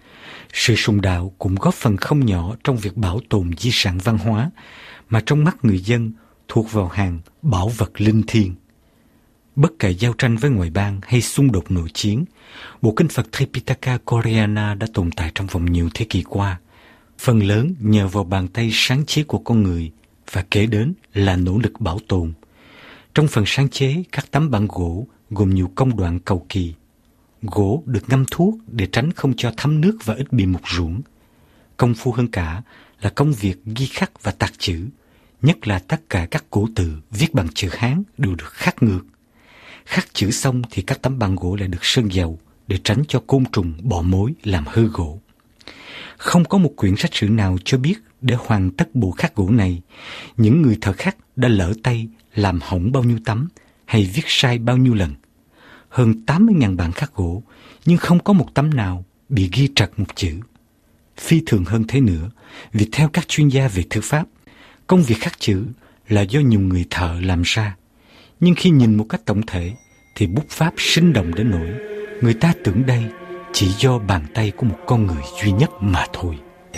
Sự sùng đạo cũng góp phần không nhỏ trong việc bảo tồn di sản văn hóa mà trong mắt người dân thuộc vào hàng bảo vật linh thiêng. Bất kể giao tranh với ngoại bang hay xung đột nội chiến, bộ kinh Phật Tripitaka Koreana đã tồn tại trong vòng nhiều thế kỷ qua, phần lớn nhờ vào bàn tay sáng chế của con người và kể đến là nỗ lực bảo tồn. Trong phần sáng chế, các tấm bản gỗ gồm nhiều công đoạn cầu kỳ. Gỗ được ngâm thuốc để tránh không cho thấm nước và ít bị mục ruỗng. Công phu hơn cả là công việc ghi khắc và tạc chữ, nhất là tất cả các cổ tự viết bằng chữ Hán đều được khắc ngược. Khắc chữ xong thì các tấm bằng gỗ lại được sơn dầu để tránh cho côn trùng bọ mối làm hư gỗ. Không có một quyển sách sử nào cho biết để hoàn tất bộ khắc gỗ này, những người thợ khắc đã lỡ tay làm hỏng bao nhiêu tấm hay viết sai bao nhiêu lần. Hơn tám mươi nghìn bản khắc gỗ, nhưng không có một tấm nào bị ghi trật một chữ. Phi thường hơn thế nữa, vì theo các chuyên gia về thư pháp, công việc khắc chữ là do nhiều người thợ làm ra. Nhưng khi nhìn một cách tổng thể, thì bút pháp sinh động đến nỗi người ta tưởng đây chỉ do bàn tay của một con người duy nhất mà thôi.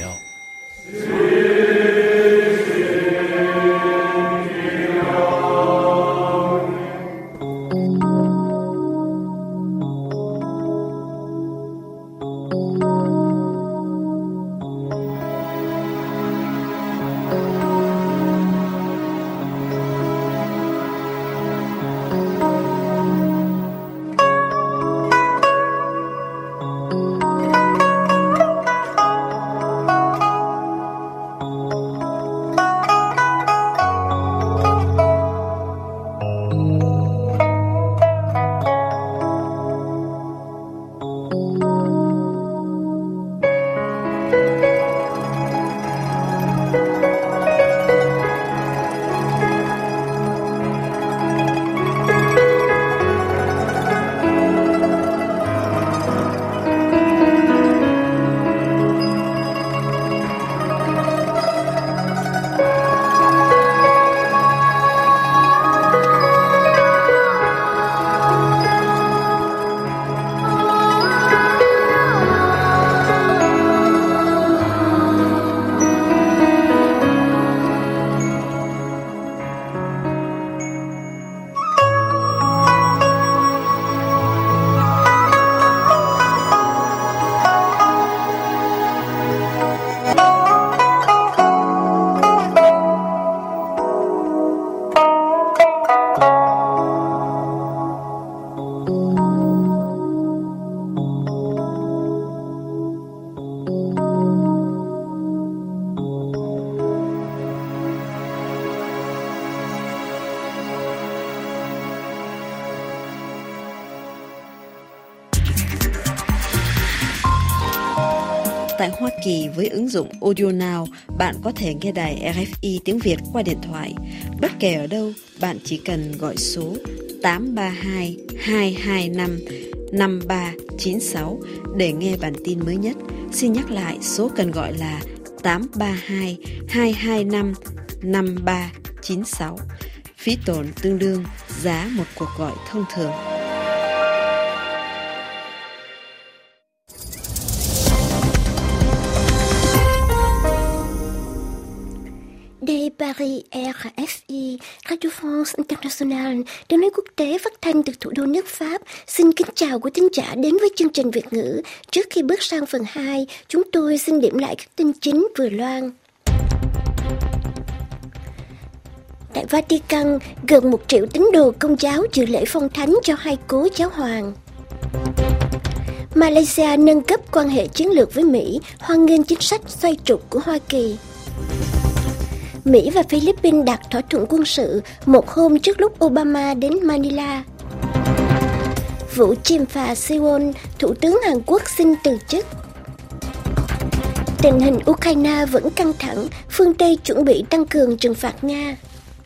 Tại Hoa Kỳ với ứng dụng Audio Now, bạn có thể nghe đài rờ ép i tiếng Việt qua điện thoại. Bất kể ở đâu, bạn chỉ cần gọi số tám ba hai, hai hai năm, năm ba chín sáu để nghe bản tin mới nhất. Xin nhắc lại, số cần gọi là tám ba hai, hai hai năm, năm ba chín sáu. Phí tổn tương đương giá một cuộc gọi thông thường. Paris, Paris, R F I, Radio France International, tiếng nói quốc tế phát thanh từ thủ đô nước Pháp. Xin kính chào quý thính giả đến với chương trình Việt ngữ. Trước khi bước sang phần hai, chúng tôi xin điểm lại các tin chính vừa loan. Tại Vatican, gần một triệu tín đồ Công giáo dự lễ phong thánh cho hai cố giáo hoàng. Malaysia nâng cấp quan hệ chiến lược với Mỹ, hoan nghênh chính sách xoay trục của Hoa Kỳ. Mỹ và Philippines đạt thỏa thuận quân sự một hôm trước lúc Obama đến Manila. Vụ chìm phà Seoul, Thủ tướng Hàn Quốc xin từ chức. Tình hình Ukraine vẫn căng thẳng, phương Tây chuẩn bị tăng cường trừng phạt Nga.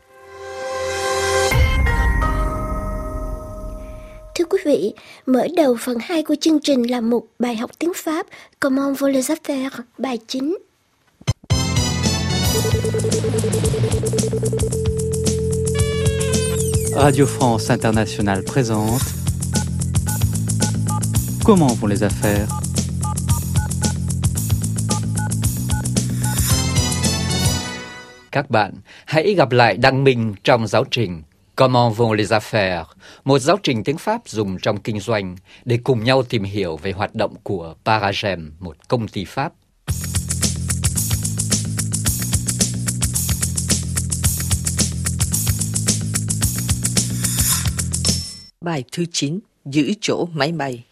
Thưa quý vị, mở đầu phần hai của chương trình là một bài học tiếng Pháp, Comment vont les affaires, bài chính. Radio France Internationale présente Comment vont les affaires? Các bạn hãy gặp lại Đăng Minh trong giáo trình Comment vont les affaires, một giáo trình tiếng Pháp dùng trong kinh doanh để cùng nhau tìm hiểu về hoạt động của Paragem, một công ty Pháp. Bài thứ chín, giữ chỗ máy bay.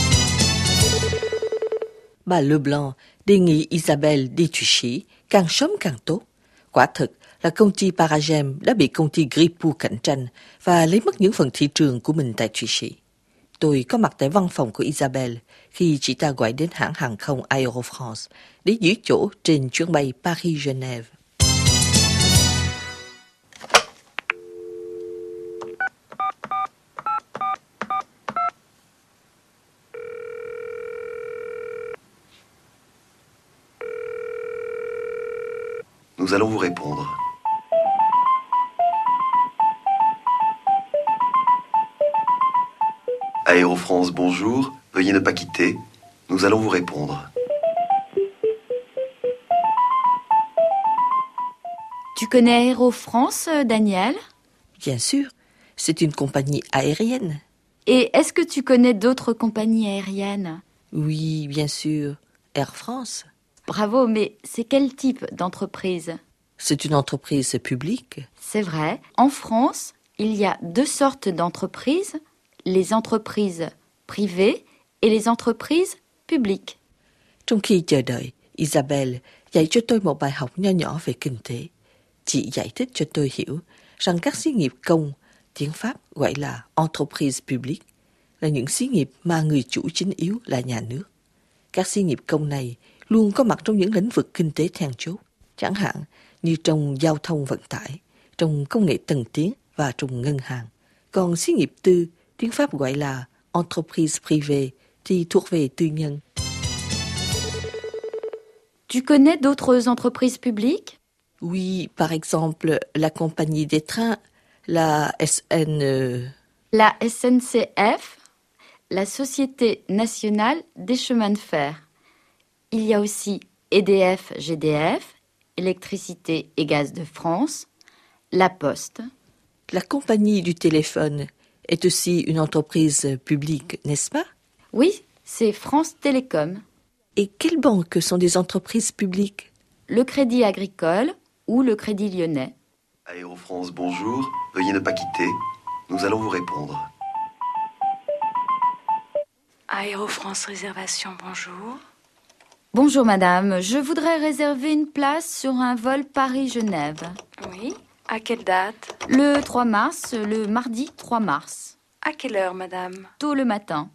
Bà Leblanc đề nghị Isabelle đi Thụy Sĩ càng sớm càng tốt. Quả thực là công ty Paragem đã bị công ty Gripu cạnh tranh và lấy mất những phần thị trường của mình tại Thụy Sĩ. Tôi có mặt tại văn phòng của Isabelle khi chị ta gọi đến hãng hàng không Air France để giữ chỗ trên chuyến bay Paris-Genève. Nous allons vous répondre. Air France, bonjour. Veuillez ne pas quitter. Nous allons vous répondre. Tu connais Air France, Daniel? Bien sûr, c'est une compagnie aérienne. Et est-ce que tu connais d'autres compagnies aériennes? Oui, bien sûr. Air France. Bravo, mais c'est quel type d'entreprise? C'est une entreprise publique. C'est vrai. En France, il y a deux sortes d'entreprises, les entreprises privées et les entreprises publiques. Trong khi chờ đợi, Isabelle dạy cho tôi một bài học nho nhỏ về kinh tế. Chị giải thích cho tôi hiểu rằng các xí nghiệp công, tiếng Pháp gọi là entreprise publique, là những xí nghiệp mà người chủ chính yếu là nhà nước. Các xí nghiệp công này luôn có mặt trong những lĩnh vực kinh tế then chốt, chẳng hạn như trong giao thông vận tải, trong công nghệ tân tiến và trong ngân hàng. Còn xí nghiệp tư, tiếng Pháp gọi là entreprise privée, thì thuộc về tư nhân. Tu connais d'autres entreprises publiques? Oui, par exemple, la compagnie des trains, la S N... La S N C F, la Société nationale des chemins de fer. Il y a aussi E D F G D F, Électricité et Gaz de France, La Poste. La compagnie du téléphone est aussi une entreprise publique, n'est-ce pas? Oui, c'est France Télécom. Et quelles banques sont des entreprises publiques? Le Crédit Agricole ou le Crédit Lyonnais. Air France, bonjour. Veuillez ne pas quitter. Nous allons vous répondre. Air France Réservation, bonjour. Bonjour madame, je voudrais réserver une place sur un vol Paris-Genève. Oui, à quelle date? Le trois mars, le mardi trois mars. À quelle heure madame? Tôt le matin.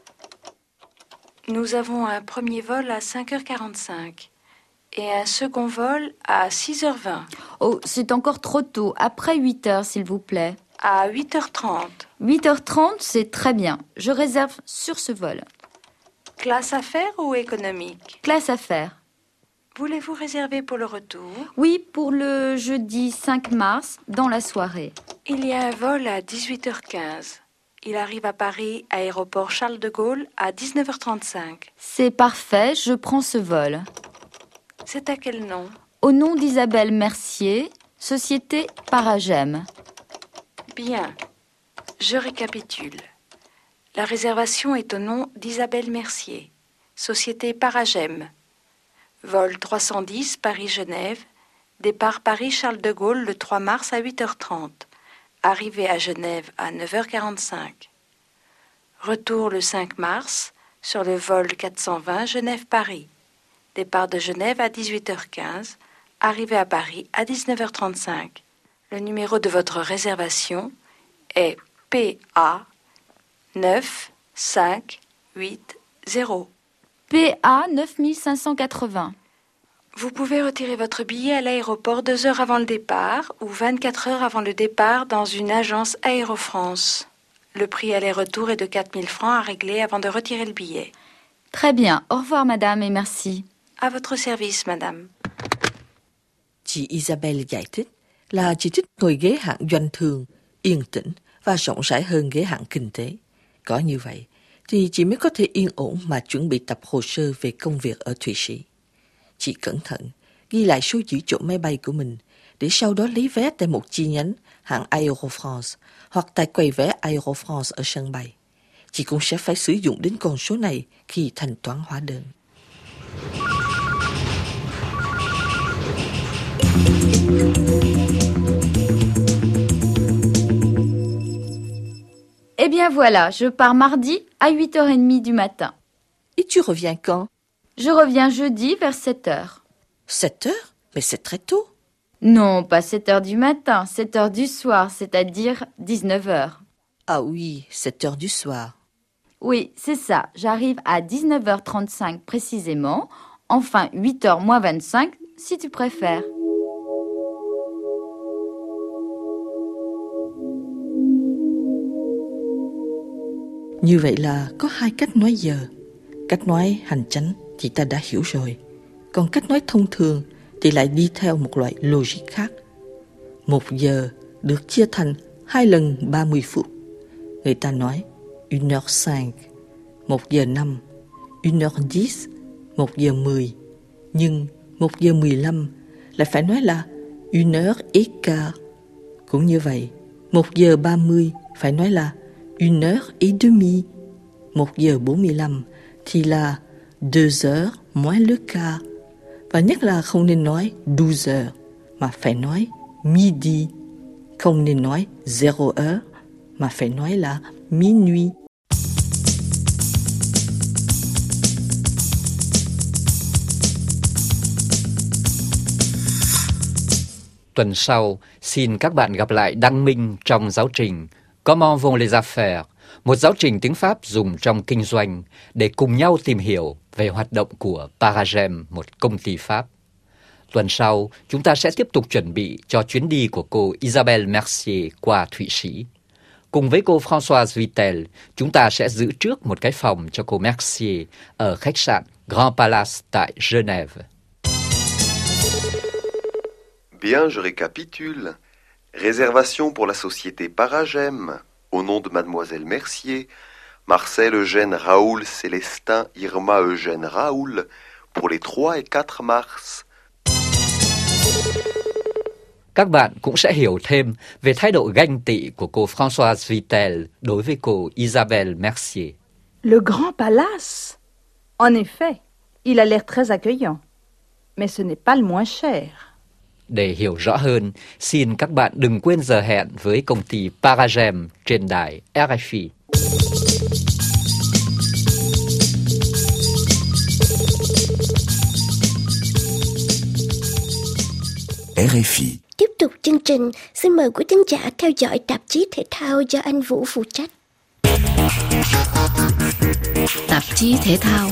Nous avons un premier vol à cinq heures quarante-cinq et un second vol à six heures vingt. Oh, c'est encore trop tôt, après huit heures s'il vous plaît. À huit heures trente. huit heures trente, c'est très bien, je réserve sur ce vol. Classe affaires ou économique? Classe affaires. Voulez-vous réserver pour le retour? Oui, pour le jeudi cinq mars, dans la soirée. Il y a un vol à dix-huit heures quinze. Il arrive à Paris, aéroport Charles de Gaulle, à dix-neuf heures trente-cinq. C'est parfait, je prends ce vol. C'est à quel nom? Au nom d'Isabelle Mercier, Société Paragem. Bien. Je récapitule. La réservation est au nom d'Isabelle Mercier. Société Paragem. Vol trois cent dix Paris-Genève. Départ Paris-Charles de Gaulle le trois mars à huit heures trente. Arrivée à Genève à neuf heures quarante-cinq. Retour le cinq mars sur le vol quatre cent vingt Genève-Paris. Départ de Genève à dix-huit heures quinze. Arrivée à Paris à dix-neuf heures trente-cinq. Le numéro de votre réservation est P A neuf cinq huit zéro. P A neuf cinq huit zéro. Vous pouvez retirer votre billet à l'aéroport deux heures avant le départ ou vingt-quatre heures avant le départ dans une agence Aéro France. Le prix aller-retour est de quatre mille francs à régler avant de retirer le billet. Très bien. Au revoir, madame, et merci. À votre service, madame. Chị Isabelle giải thích là chỉ thích ngồi ghế hạng doanh thường, yên tĩnh và rộng rãi hơn ghế hạng kinh tế. Có như vậy thì chị mới có thể yên ổn mà chuẩn bị tập hồ sơ về công việc ở Thụy Sĩ. Chị cẩn thận ghi lại số giữ chỗ máy bay của mình để sau đó lấy vé tại một chi nhánh hãng Aéro France hoặc tại quầy vé Aéro France ở sân bay. Chị cũng sẽ phải sử dụng đến con số này khi thanh toán hóa đơn. Eh bien voilà, je pars mardi à huit heures trente du matin. Et tu reviens quand? Je reviens jeudi vers sept heures. sept heures? Mais c'est très tôt. Non, pas sept heures du matin, sept heures du soir, c'est-à-dire dix-neuf heures. Ah oui, sept heures du soir. Oui, c'est ça. J'arrive à dix-neuf heures trente-cinq précisément, enfin huit heures moins vingt-cinq si tu préfères. Như vậy là có hai cách nói giờ. Cách nói hành chánh thì ta đã hiểu rồi. Còn cách nói thông thường thì lại đi theo một loại logic khác. Một giờ được chia thành hai lần ba mươi phút. Người ta nói une heure cinq, một giờ năm, une heure dix, một giờ mười. Nhưng một giờ mười lăm lại phải nói là une heure et quart. Cũng như vậy, một giờ ba mươi phải nói là une heure et demie. Một giờ bốn mươi lăm thì là deux heures moins le quart. Và nhất là không nên nói douze heures, mà phải nói midi. Không nên nói zéro heure, mà phải nói là minuit. Tuần sau, xin các bạn gặp lại Đăng Minh trong giáo trình Comment vont les affaires, một giáo trình tiếng Pháp dùng trong kinh doanh để cùng nhau tìm hiểu về hoạt động của Paragem, một công ty Pháp. Tuần sau, chúng ta sẽ tiếp tục chuẩn bị cho chuyến đi của cô Isabelle Mercier qua Thụy Sĩ. Cùng với cô Françoise Vittel, chúng ta sẽ giữ trước một cái phòng cho cô Mercier ở khách sạn Grand Palace tại Genève. Bien, je récapitule. Réservation pour la société Paragem, au nom de Mademoiselle Mercier, Marcel Eugène Raoul Célestin Irma Eugène Raoul, pour les trois et quatre mars. Các bạn cũng sẽ hiểu thêm về thái độ ganh tị của cô Françoise Vittel đối với cô Isabelle Mercier. Le Grand Palace. En effet, il a l'air très accueillant, mais ce n'est pas le moins cher. Để hiểu rõ hơn, xin các bạn đừng quên giờ hẹn với công ty Paragem trên đài R F I. R F I. Tiếp tục chương trình, xin mời quý thính giả theo dõi tạp chí thể thao do anh Vũ phụ trách. Tạp chí thể thao.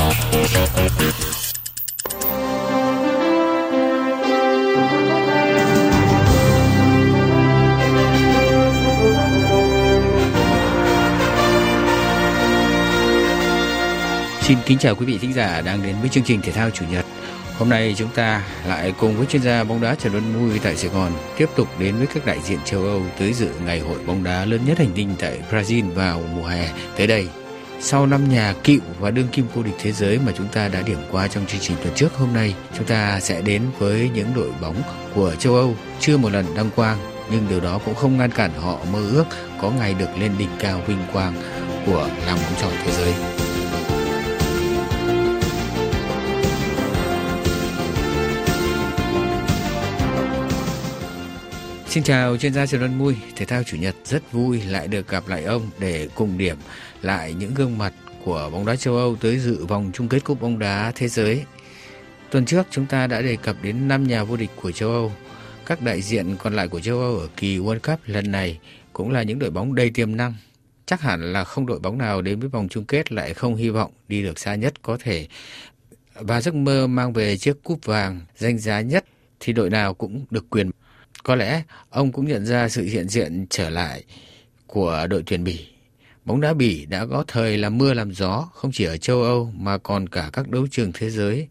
Xin kính chào quý vị thính giả đang đến với chương trình thể thao chủ nhật. Hôm nay chúng ta lại cùng với chuyên gia bóng đá Trần Văn Mui tại Sài Gòn tiếp tục đến với các đại diện châu Âu tới dự ngày hội bóng đá lớn nhất hành tinh tại Brazil vào mùa hè tới đây. Sau năm nhà cựu và đương kim vô địch thế giới mà chúng ta đã điểm qua trong chương trình tuần trước, hôm nay chúng ta sẽ đến với những đội bóng của châu Âu chưa một lần đăng quang, nhưng điều đó cũng không ngăn cản họ mơ ước có ngày được lên đỉnh cao vinh quang của làng bóng chày thế giới. Xin chào chuyên gia Trần Văn Mui, thể thao chủ nhật rất vui lại được gặp lại ông để cùng điểm lại những gương mặt của bóng đá châu Âu tới dự vòng chung kết cúp bóng đá thế giới. Tuần trước chúng ta đã đề cập đến năm nhà vô địch của châu Âu. Các đại diện còn lại của châu Âu ở kỳ World Cup lần này cũng là những đội bóng đầy tiềm năng. Chắc hẳn là không đội bóng nào đến với vòng chung kết lại không hy vọng đi được xa nhất có thể. Và giấc mơ mang về chiếc cúp vàng danh giá nhất thì đội nào cũng được quyền. Có lẽ ông cũng nhận ra sự hiện diện trở lại của đội tuyển Bỉ. Bóng đá Bỉ đã có thời làm mưa làm gió không chỉ ở châu Âu mà còn cả các đấu trường thế giới.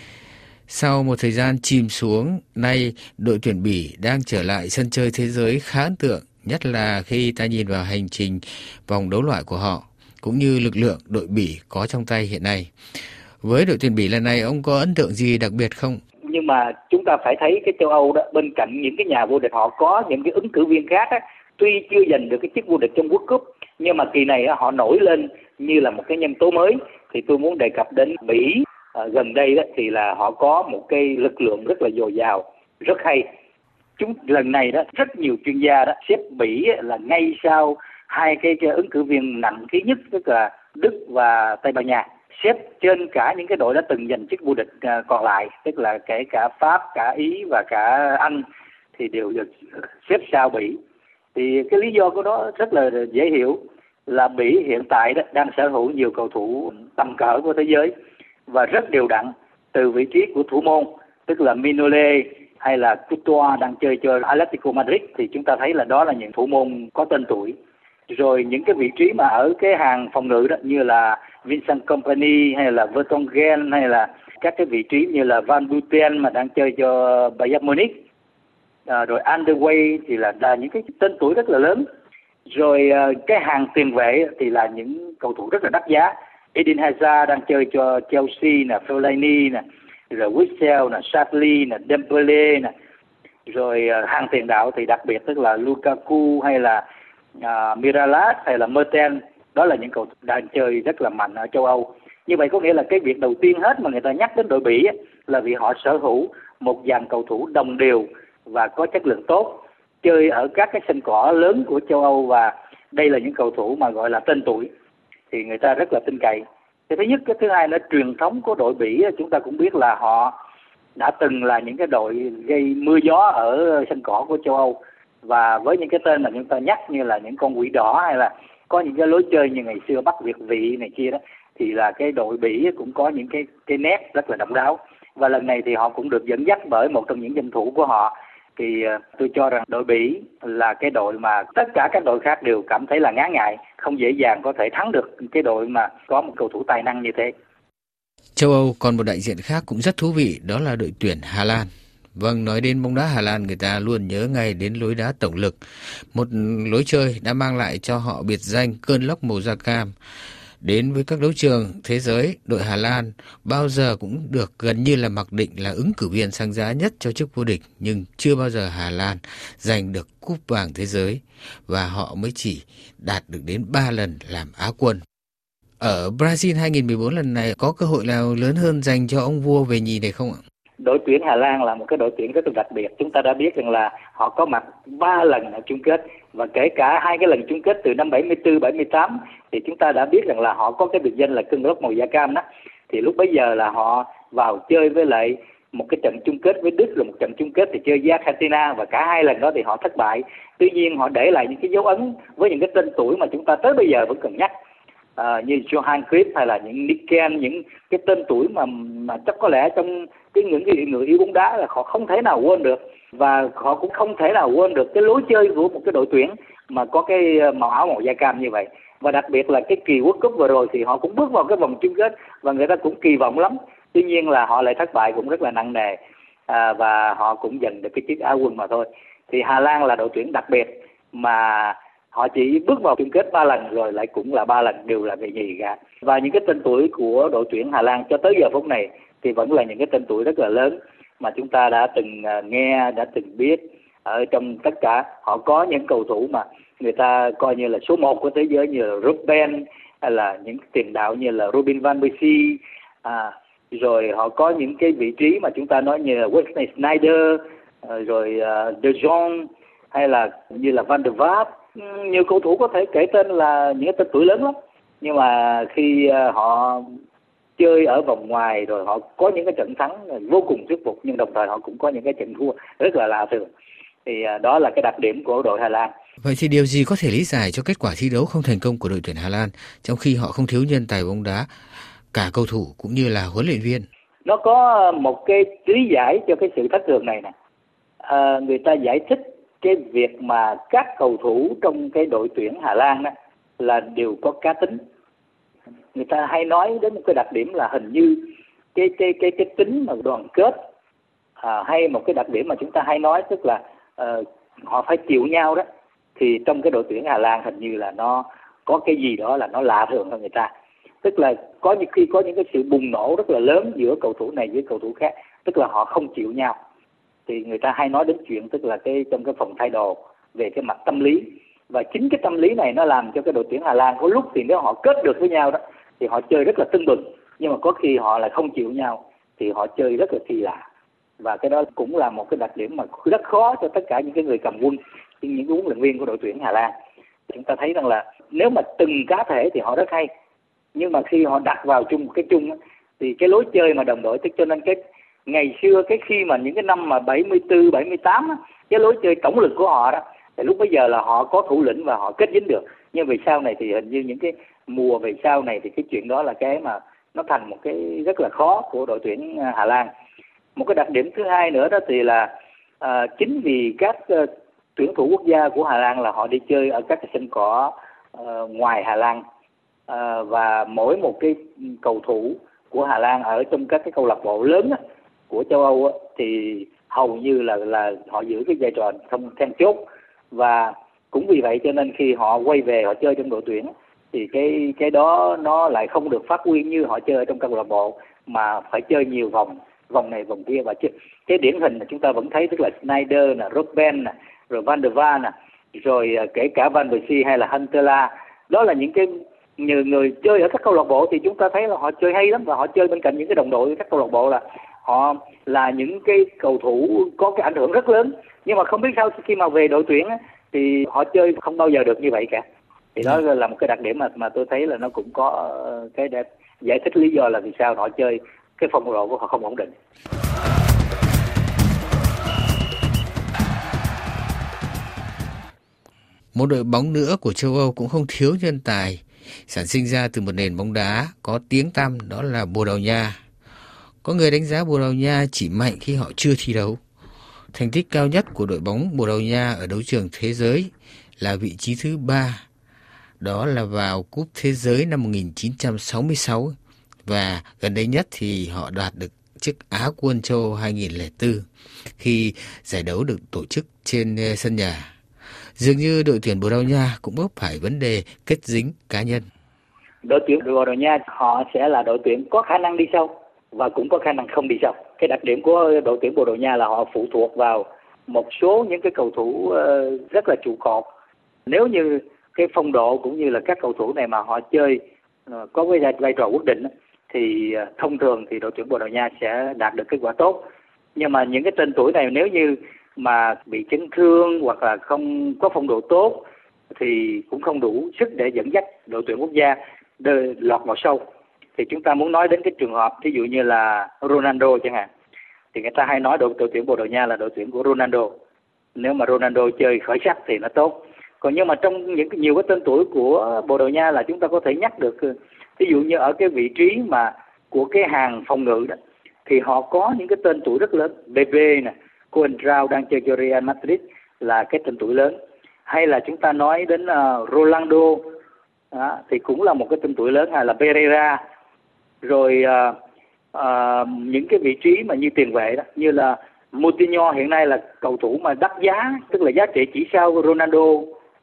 Sau một thời gian chìm xuống, nay đội tuyển Bỉ đang trở lại sân chơi thế giới khá ấn tượng, nhất là khi ta nhìn vào hành trình vòng đấu loại của họ, cũng như lực lượng đội Bỉ có trong tay hiện nay. Với đội tuyển Bỉ lần này, ông có ấn tượng gì đặc biệt không? Nhưng mà chúng ta phải thấy cái châu Âu đó, bên cạnh những cái nhà vô địch họ có những cái ứng cử viên khác á, tuy chưa giành được cái chức vô địch trong World Cup, nhưng mà kỳ này á, họ nổi lên như là một cái nhân tố mới. Thì tôi muốn đề cập đến Bỉ. À, gần đây đó thì là họ có một cái lực lượng rất là dồi dào, rất hay. Chúng lần này đó rất nhiều chuyên gia đó xếp Bỉ là ngay sau hai cái, cái ứng cử viên nặng ký nhất, tức là Đức và Tây Ban Nha, xếp trên cả những cái đội đã từng giành chức vô địch còn lại, tức là kể cả Pháp, cả Ý và cả Anh thì đều được xếp sau Bỉ. Thì cái lý do của đó rất là dễ hiểu, là Bỉ hiện tại đó đang sở hữu nhiều cầu thủ tầm cỡ của thế giới và rất đều đặn từ vị trí của thủ môn, tức là Mignolet hay là Courtois đang chơi cho Atletico Madrid, thì chúng ta thấy là đó là những thủ môn có tên tuổi. Rồi những cái vị trí mà ở cái hàng phòng ngự đó như là Vincent Kompany hay là Vertonghen hay là các cái vị trí như là Van Buten mà đang chơi cho Bayern Munich, à, rồi Underway thì là, là những cái tên tuổi rất là lớn. Rồi uh, cái hàng tiền vệ thì là những cầu thủ rất là đắt giá. Eden Hazard đang chơi cho Chelsea nè, Fellaini nè, rồi Witsel nè, Shatley nè, Dembele nè. Rồi uh, hàng tiền đạo thì đặc biệt tức là Lukaku hay là uh, Miralas hay là Mertens. Đó là những cầu thủ đang chơi rất là mạnh ở châu Âu. Như vậy có nghĩa là cái việc đầu tiên hết mà người ta nhắc đến đội Bỉ ấy, là vì họ sở hữu một dàn cầu thủ đồng đều và có chất lượng tốt, chơi ở các cái sân cỏ lớn của châu Âu, và đây là những cầu thủ mà gọi là tên tuổi thì người ta rất là tin cậy. Cái thứ nhất, cái thứ hai là truyền thống của đội Bỉ, chúng ta cũng biết là họ đã từng là những cái đội gây mưa gió ở sân cỏ của châu Âu, và với những cái tên mà chúng ta nhắc như là những con quỷ đỏ hay là có những cái lối chơi như ngày xưa Bắc Việt vị này kia đó, thì là cái đội Bỉ cũng có những cái cái nét rất là độc đáo. Và lần này thì họ cũng được dẫn dắt bởi một trong những danh thủ của họ. Thì tôi cho rằng đội Bỉ là cái đội mà tất cả các đội khác đều cảm thấy là ngán ngại, không dễ dàng có thể thắng được cái đội mà có một cầu thủ tài năng như thế. Châu Âu còn một đại diện khác cũng rất thú vị, đó là đội tuyển Hà Lan. Vâng, nói đến bóng đá Hà Lan người ta luôn nhớ ngay đến lối đá tổng lực, một lối chơi đã mang lại cho họ biệt danh cơn lốc màu da cam. Đến với các đấu trường thế giới, đội Hà Lan bao giờ cũng được gần như là mặc định là ứng cử viên sáng giá nhất cho chức vô địch, nhưng chưa bao giờ Hà Lan giành được cúp vàng thế giới, và họ mới chỉ đạt được đến ba lần làm Á quân. Ở Brazil hai không một bốn lần này có cơ hội nào lớn hơn dành cho ông vua về nhì này không ạ? Đội tuyển Hà Lan là một cái đội tuyển rất là đặc biệt. Chúng ta đã biết rằng là họ có mặt ba lần ở chung kết, và kể cả hai cái lần chung kết từ năm bảy mươi tư bảy mươi tám thì chúng ta đã biết rằng là họ có cái biệt danh là cơn lốc màu da cam đó. Thì lúc bấy giờ là họ vào chơi với lại một cái trận chung kết với Đức, rồi một trận chung kết thì chơi với Argentina, và cả hai lần đó thì họ thất bại. Tuy nhiên họ để lại những cái dấu ấn với những cái tên tuổi mà chúng ta tới bây giờ vẫn cần nhắc, à, như Johan Cruyff hay là những Niken, những cái tên tuổi mà mà chắc có lẽ trong cái những cái người yêu bóng đá là họ không thể nào quên được, và họ cũng không thể nào quên được cái lối chơi của một cái đội tuyển mà có cái màu áo màu da cam như vậy. Và đặc biệt là cái kỳ World Cup vừa rồi thì họ cũng bước vào cái vòng chung kết và người ta cũng kỳ vọng lắm. Tuy nhiên là họ lại thất bại cũng rất là nặng nề, à, và họ cũng giành được cái chiếc Á quân mà thôi. Thì Hà Lan là đội tuyển đặc biệt mà Họ chỉ bước vào chung kết ba lần rồi lại cũng là ba lần đều là về nhì cả. Và những cái tên tuổi của đội tuyển Hà Lan cho tới giờ phút này thì vẫn là những cái tên tuổi rất là lớn mà chúng ta đã từng nghe, đã từng biết. Ở trong tất cả họ có những cầu thủ mà người ta coi như là số một của thế giới như là Robben, hay là những tiền đạo như là Robin van Persie, à, rồi họ có những cái vị trí mà chúng ta nói như là Wesley Sneijder, rồi uh, De Jong, hay là như là Van der Vaart. Nhiều cầu thủ có thể kể tên là những tên tuổi lớn lắm, nhưng mà khi uh, họ chơi ở vòng ngoài rồi họ có những cái trận thắng vô cùng thuyết phục, nhưng đồng thời họ cũng có những cái trận thua rất là lạ thường. Thì uh, đó là cái đặc điểm của đội Hà Lan. Vậy thì điều gì có thể lý giải cho kết quả thi đấu không thành công của đội tuyển Hà Lan, trong khi họ không thiếu nhân tài bóng đá, cả cầu thủ cũng như là huấn luyện viên? Nó có một cái lý giải cho cái sự thất thường này nè. À, người ta giải thích cái việc mà các cầu thủ trong cái đội tuyển Hà Lan đó là đều có cá tính. Người ta hay nói đến một cái đặc điểm là hình như cái cái cái cái tính mà đoàn kết, à, hay một cái đặc điểm mà chúng ta hay nói tức là uh, họ phải chịu nhau đó. Thì trong cái đội tuyển Hà Lan hình như là nó có cái gì đó là nó lạ thường hơn người ta. Tức là có những khi có những cái sự bùng nổ rất là lớn giữa cầu thủ này với cầu thủ khác, tức là họ không chịu nhau. Thì người ta hay nói đến chuyện tức là cái trong cái phòng thay đồ về cái mặt tâm lý, và chính cái tâm lý này nó làm cho cái đội tuyển Hà Lan có lúc thì nếu họ kết được với nhau đó thì họ chơi rất là tưng bừng, nhưng mà có khi họ lại không chịu nhau thì họ chơi rất là kỳ lạ. Và cái đó cũng là một cái đặc điểm mà rất khó cho tất cả những cái người cầm quân, những huấn luyện viên của đội tuyển Hà Lan. Chúng ta thấy rằng là nếu mà từng cá thể thì họ rất hay, nhưng mà khi họ đặt vào chung một cái chung thì cái lối chơi mà đồng đội, tức cho nên cái ngày xưa cái khi mà những cái năm mà bảy mươi tư, bảy mươi tám á, cái lối chơi tổng lực của họ đó, thì lúc bây giờ là họ có thủ lĩnh và họ kết dính được. Nhưng về sau này thì hình như những cái mùa về sau này thì cái chuyện đó là cái mà nó thành một cái rất là khó của đội tuyển Hà Lan. Một cái đặc điểm thứ hai nữa đó thì là à, chính vì các uh, tuyển thủ quốc gia của Hà Lan là họ đi chơi ở các cái sân cỏ uh, ngoài Hà Lan, uh, và mỗi một cái cầu thủ của Hà Lan ở trong các cái câu lạc bộ lớn á, của châu Âu á, thì hầu như là là họ giữ cái vai trò không then chốt, và cũng vì vậy cho nên khi họ quay về họ chơi trong đội tuyển thì cái cái đó nó lại không được phát huy như họ chơi ở trong câu lạc bộ, mà phải chơi nhiều vòng, vòng này vòng kia. Và cái điển hình là chúng ta vẫn thấy tức là Sneijder nè, Robben nè, rồi Van der Vaart nè, rồi kể cả Van Persie hay là Huntelaar, đó là những cái nhiều người chơi ở các câu lạc bộ thì chúng ta thấy là họ chơi hay lắm, và họ chơi bên cạnh những cái đồng đội các câu lạc bộ là họ là những cái cầu thủ có cái ảnh hưởng rất lớn. Nhưng mà không biết sao khi mà về đội tuyển thì họ chơi không bao giờ được như vậy cả. Thì đó là một cái đặc điểm mà mà tôi thấy là nó cũng có cái để giải thích lý do là vì sao họ chơi cái phong độ của họ không ổn định. Một đội bóng nữa của châu Âu cũng không thiếu nhân tài, sản sinh ra từ một nền bóng đá có tiếng tăm, đó là Bồ Đào Nha. Có người đánh giá Bồ Đào Nha chỉ mạnh khi họ chưa thi đấu. Thành tích cao nhất của đội bóng Bồ Đào Nha ở đấu trường thế giới là vị trí thứ ba. Đó là vào Cúp Thế giới năm một nghìn chín trăm sáu mươi sáu. Và gần đây nhất thì họ đạt được chức Á quân châu Âu hai nghìn lẻ bốn khi giải đấu được tổ chức trên sân nhà. Dường như đội tuyển Bồ Đào Nha cũng vấp phải vấn đề kết dính cá nhân. Đội tuyển Bồ Đào Nha họ sẽ là đội tuyển có khả năng đi sâu và cũng có khả năng không đi sâu. Cái đặc điểm của đội tuyển Bồ Đào Nha là họ phụ thuộc vào một số những cái cầu thủ rất là trụ cột. Nếu như cái phong độ cũng như là các cầu thủ này mà họ chơi có cái vai trò quyết định thì thông thường thì đội tuyển Bồ Đào Nha sẽ đạt được kết quả tốt. Nhưng mà những cái tên tuổi này nếu như mà bị chấn thương hoặc là không có phong độ tốt thì cũng không đủ sức để dẫn dắt đội tuyển quốc gia lọt vào sâu. Thì chúng ta muốn nói đến cái trường hợp ví dụ như là Ronaldo chẳng hạn, thì người ta hay nói đội, đội tuyển Bồ Đào Nha là đội tuyển của Ronaldo. Nếu mà Ronaldo chơi khởi sắc thì nó tốt. Còn nhưng mà trong những nhiều cái tên tuổi của Bồ Đào Nha là chúng ta có thể nhắc được, ví dụ như ở cái vị trí mà của cái hàng phòng ngự đó thì họ có những cái tên tuổi rất lớn. bê bê nè, Coentrao đang chơi cho Real Madrid là cái tên tuổi lớn. Hay là chúng ta nói đến uh, Rolando đó, thì cũng là một cái tên tuổi lớn, hay là Pereira. Rồi uh, uh, những cái vị trí mà như tiền vệ đó, như là Moutinho hiện nay là cầu thủ mà đắt giá, tức là giá trị chỉ sau Ronaldo.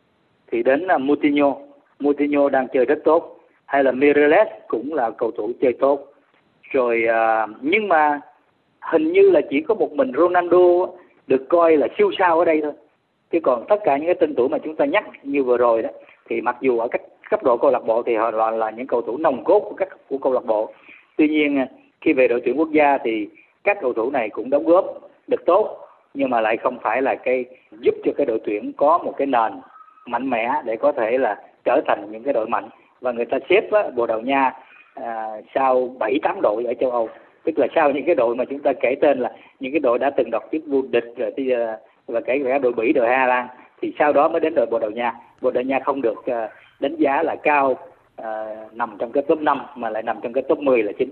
thì đến uh, Moutinho, Moutinho đang chơi rất tốt, hay là Mireles cũng là cầu thủ chơi tốt. Rồi uh, nhưng mà hình như là chỉ có một mình Ronaldo được coi là siêu sao ở đây thôi. Chứ còn tất cả những cái tên tuổi mà chúng ta nhắc như vừa rồi đó, thì mặc dù ở các cấp độ câu lạc bộ thì họ là, là những cầu thủ nòng cốt của các của câu lạc bộ. Tuy nhiên khi về đội tuyển quốc gia thì các cầu thủ này cũng đóng góp được tốt, nhưng mà lại không phải là cái giúp cho cái đội tuyển có một cái nền mạnh mẽ để có thể là trở thành những cái đội mạnh. Và người ta xếp á, Bồ Đào Nha à, sau bảy tám đội ở châu Âu, tức là sau những cái đội mà chúng ta kể tên là những cái đội đã từng đoạt chức vô địch rồi thì, và kể cả đội Bỉ, đội Hà Lan, thì sau đó mới đến đội Bồ Đào Nha. Bồ Đào Nha không được uh, đánh giá là cao, uh, nằm trong cái top năm mà lại nằm trong cái top mười là chính.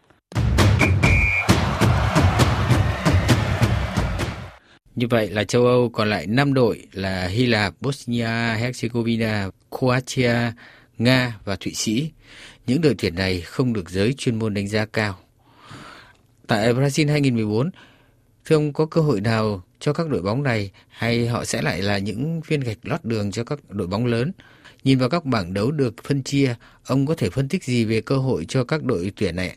Như vậy là châu Âu còn lại năm đội là Hy Lạp, Bosnia, Herzegovina, Croatia, Nga và Thụy Sĩ. Những đội tuyển này không được giới chuyên môn đánh giá cao. Tại Brazil hai không một bốn, thưa ông, có cơ hội nào cho các đội bóng này hay họ sẽ lại là những viên gạch lót đường cho các đội bóng lớn? Nhìn vào các bảng đấu được phân chia, ông có thể phân tích gì về cơ hội cho các đội tuyển này?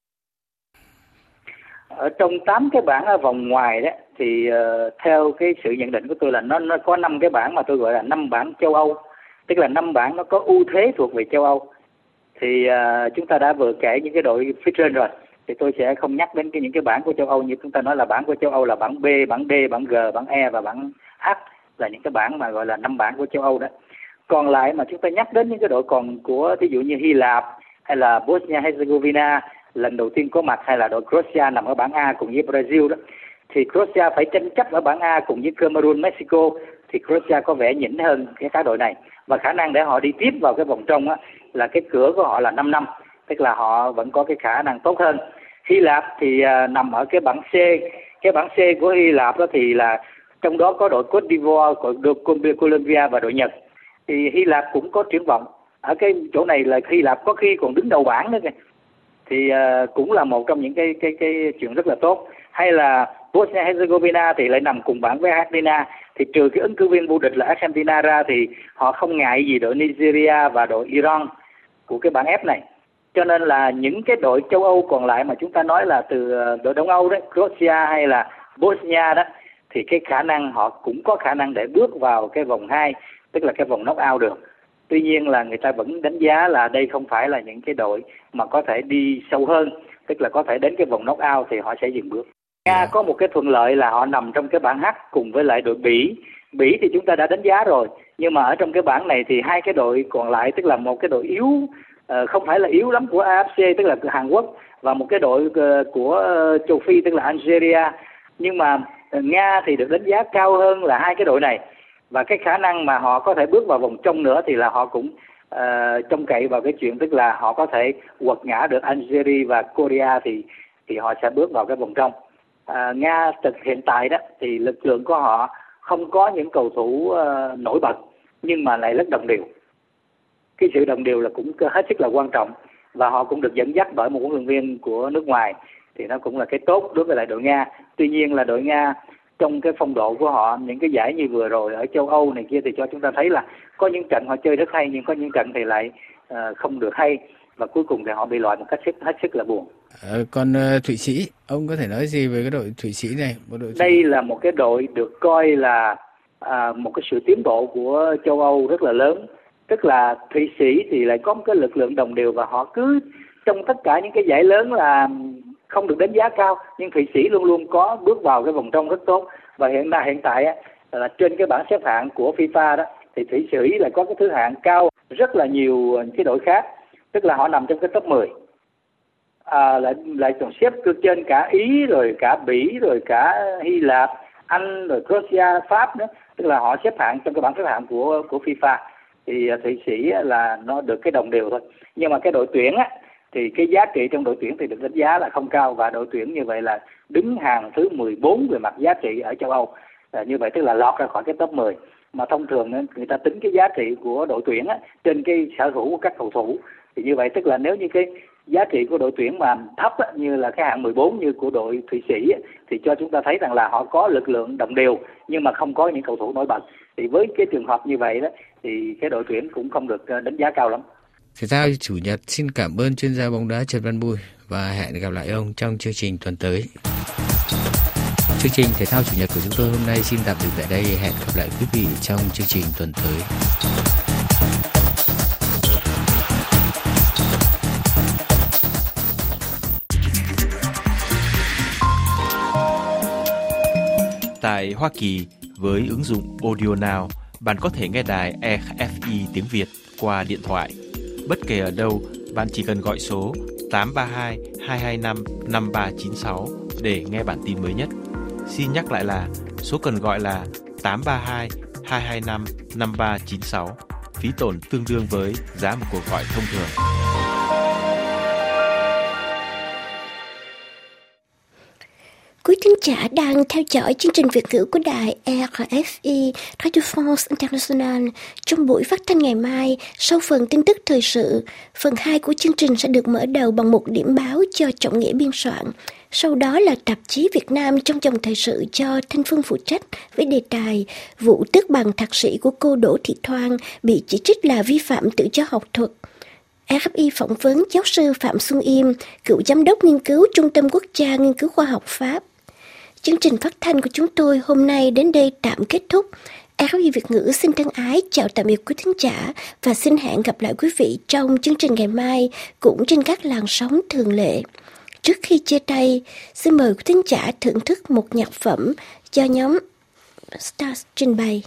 Ở trong tám cái bảng ở vòng ngoài đó thì uh, theo cái sự nhận định của tôi là nó, nó có năm cái bảng mà tôi gọi là năm bảng châu Âu, tức là năm bảng nó có ưu thế thuộc về châu Âu. Thì uh, chúng ta đã vừa kể những cái đội phía trên rồi, thì tôi sẽ không nhắc đến cái, những cái bảng của châu Âu. Như chúng ta nói là bảng của châu Âu là bảng B, bảng D, bảng G, bảng E và bảng H, là những cái bảng mà gọi là năm bảng của châu Âu đó. Còn lại mà chúng ta nhắc đến những cái đội còn của ví dụ như Hy Lạp hay là Bosnia Herzegovina lần đầu tiên có mặt, hay là đội Croatia nằm ở bảng A cùng với Brazil đó, thì Croatia phải tranh chấp ở bảng A cùng với Cameroon, Mexico, thì Croatia có vẻ nhỉnh hơn cái các đội này, và khả năng để họ đi tiếp vào cái vòng trong á, là cái cửa của họ là năm năm, tức là họ vẫn có cái khả năng tốt hơn. Hy Lạp thì uh, nằm ở cái bảng C. Cái bảng C của Hy Lạp đó thì là trong đó có đội Côte d'Ivoire, đội Colombia và đội Nhật. Thì Hy Lạp cũng có triển vọng. Ở cái chỗ này là Hy Lạp có khi còn đứng đầu bảng nữa kìa. Thì uh, cũng là một trong những cái cái cái chuyện rất là tốt. Hay là Bosnia Herzegovina thì lại nằm cùng bảng với Argentina. Thì trừ cái ứng cử viên vô địch là Argentina ra thì họ không ngại gì đội Nigeria và đội Iran của cái bảng F này. Cho nên là những cái đội châu Âu còn lại mà chúng ta nói là từ đội Đông Âu đấy, Croatia hay là Bosnia đó, thì cái khả năng họ cũng có khả năng để bước vào cái vòng hai, tức là cái vòng knock-out được. Tuy nhiên là người ta vẫn đánh giá là đây không phải là những cái đội mà có thể đi sâu hơn, tức là có thể đến cái vòng knock-out thì họ sẽ dừng bước. Nga có một cái thuận lợi là họ nằm trong cái bảng H cùng với lại đội Bỉ. Bỉ thì chúng ta đã đánh giá rồi, nhưng mà ở trong cái bảng này thì hai cái đội còn lại, tức là một cái đội yếu, uh, không phải là yếu lắm của a ép xê, tức là Hàn Quốc, và một cái đội uh, của uh, châu Phi, tức là Algeria. Nhưng mà uh, Nga thì được đánh giá cao hơn là hai cái đội này, và cái khả năng mà họ có thể bước vào vòng trong nữa thì là họ cũng uh, trông cậy vào cái chuyện, tức là họ có thể quật ngã được Algeria và Korea thì thì họ sẽ bước vào cái vòng trong. À, Nga thực hiện tại đó thì lực lượng của họ không có những cầu thủ uh, nổi bật, nhưng mà lại rất đồng đều. Cái sự đồng đều là cũng hết sức là quan trọng, và họ cũng được dẫn dắt bởi một huấn luyện viên của nước ngoài, thì nó cũng là cái tốt đối với lại đội Nga. Tuy nhiên là đội Nga trong cái phong độ của họ, những cái giải như vừa rồi ở châu Âu này kia thì cho chúng ta thấy là có những trận họ chơi rất hay, nhưng có những trận thì lại uh, không được hay, và cuối cùng thì họ bị loại một cách hết, hết sức là buồn. Ờ, còn uh, Thụy Sĩ, ông có thể nói gì về cái đội Thụy Sĩ này? Một đội Thụy... Đây là một cái đội được coi là à, một cái sự tiến bộ của châu Âu rất là lớn. Tức là Thụy Sĩ thì lại có một cái lực lượng đồng đều, và họ cứ trong tất cả những cái giải lớn là không được đánh giá cao, nhưng Thụy Sĩ luôn luôn có bước vào cái vòng trong rất tốt. Và hiện tại hiện tại là trên cái bảng xếp hạng của FIFA đó, thì Thụy Sĩ lại có cái thứ hạng cao rất là nhiều cái đội khác, tức là họ nằm trong cái top mười. À, lại lại còn xếp từ trên cả Ý, rồi cả Bỉ, rồi cả Hy Lạp, Anh, rồi Croatia, Pháp nữa, tức là họ xếp hạng trong cái bảng xếp hạng của của FIFA. Thì Thụy Sĩ là nó được cái đồng đều thôi. Nhưng mà cái đội tuyển á, thì cái giá trị trong đội tuyển thì được đánh giá là không cao, và đội tuyển như vậy là đứng hàng thứ mười bốn về mặt giá trị ở châu Âu. À, như vậy tức là lọt ra khỏi cái top mười. Mà thông thường người ta tính cái giá trị của đội tuyển á, trên cái sở hữu của các cầu thủ. Thì như vậy tức là nếu như cái giá trị của đội tuyển mà thấp á, như là cái hạng mười bốn như của đội Thụy Sĩ á, thì cho chúng ta thấy rằng là họ có lực lượng đồng đều nhưng mà không có những cầu thủ nổi bật. Thì với cái trường hợp như vậy đó thì cái đội tuyển cũng không được đánh giá cao lắm. Thể thao chủ nhật xin cảm ơn chuyên gia bóng đá Trần Văn Bùi và hẹn gặp lại ông trong chương trình tuần tới. Chương trình Thể thao chủ nhật của chúng tôi hôm nay xin tạm dừng tại đây. Hẹn gặp lại quý vị trong chương trình tuần tới. Tại Hoa Kỳ, với ứng dụng Audio Now, bạn có thể nghe đài e ép i tiếng Việt qua điện thoại. Bất kể ở đâu, bạn chỉ cần gọi số tám ba hai hai hai năm năm ba chín sáu để nghe bản tin mới nhất. Xin nhắc lại là số cần gọi là tám ba hai hai hai năm năm ba chín sáu. Phí tổn tương đương với giá một cuộc gọi thông thường. Quý thính giả đang theo dõi chương trình Việt ngữ của đài rờ ép i Radio France International. Trong buổi phát thanh ngày mai, sau phần tin tức thời sự, phần hai của chương trình sẽ được mở đầu bằng một điểm báo cho Trọng Nghĩa biên soạn. Sau đó là tạp chí Việt Nam trong dòng thời sự do Thanh Phương phụ trách với đề tài vụ tước bằng thạc sĩ của cô Đỗ Thị Thoan bị chỉ trích là vi phạm tự do học thuật. rờ ép i phỏng vấn giáo sư Phạm Xuân Yêm, cựu giám đốc nghiên cứu Trung tâm Quốc gia Nghiên cứu Khoa học Pháp. Chương trình phát thanh của chúng tôi hôm nay đến đây tạm kết thúc. rờ ép i Việt ngữ xin thân ái chào tạm biệt quý thính giả và xin hẹn gặp lại quý vị trong chương trình ngày mai cũng trên các làn sóng thường lệ. Trước khi chia tay, xin mời quý thính giả thưởng thức một nhạc phẩm do nhóm Stars trình bày.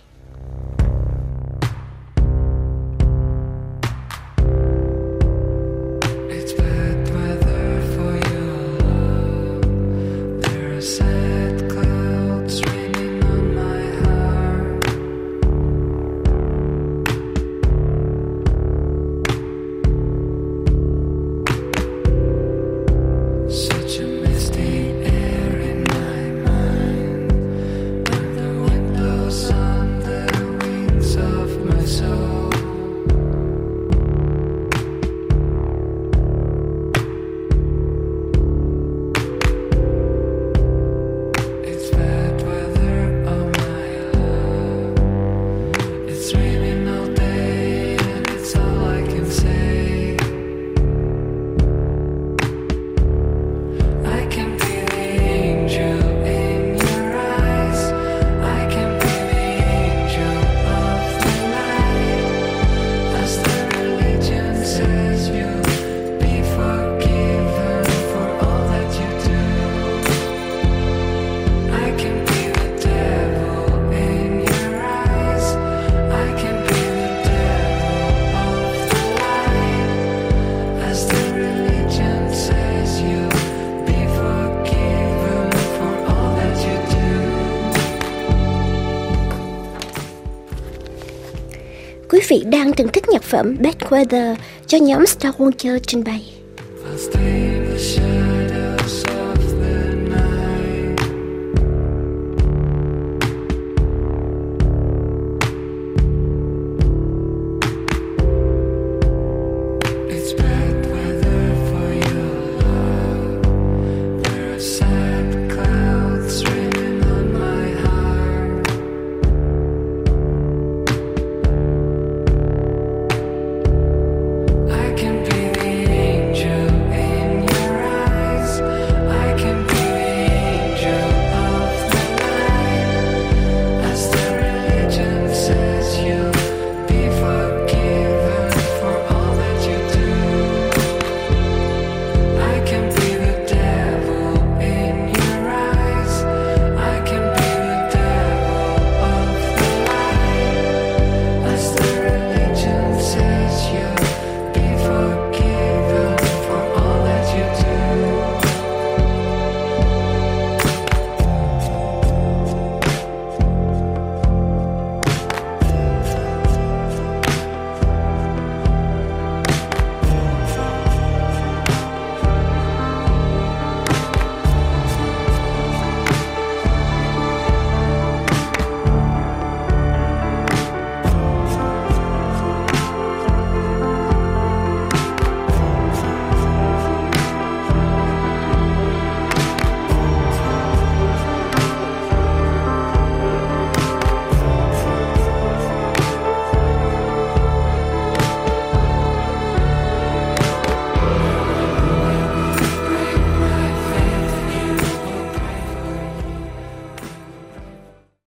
Quý vị đang thưởng thức nhạc phẩm Bad Weather do nhóm Star Walker trình bày.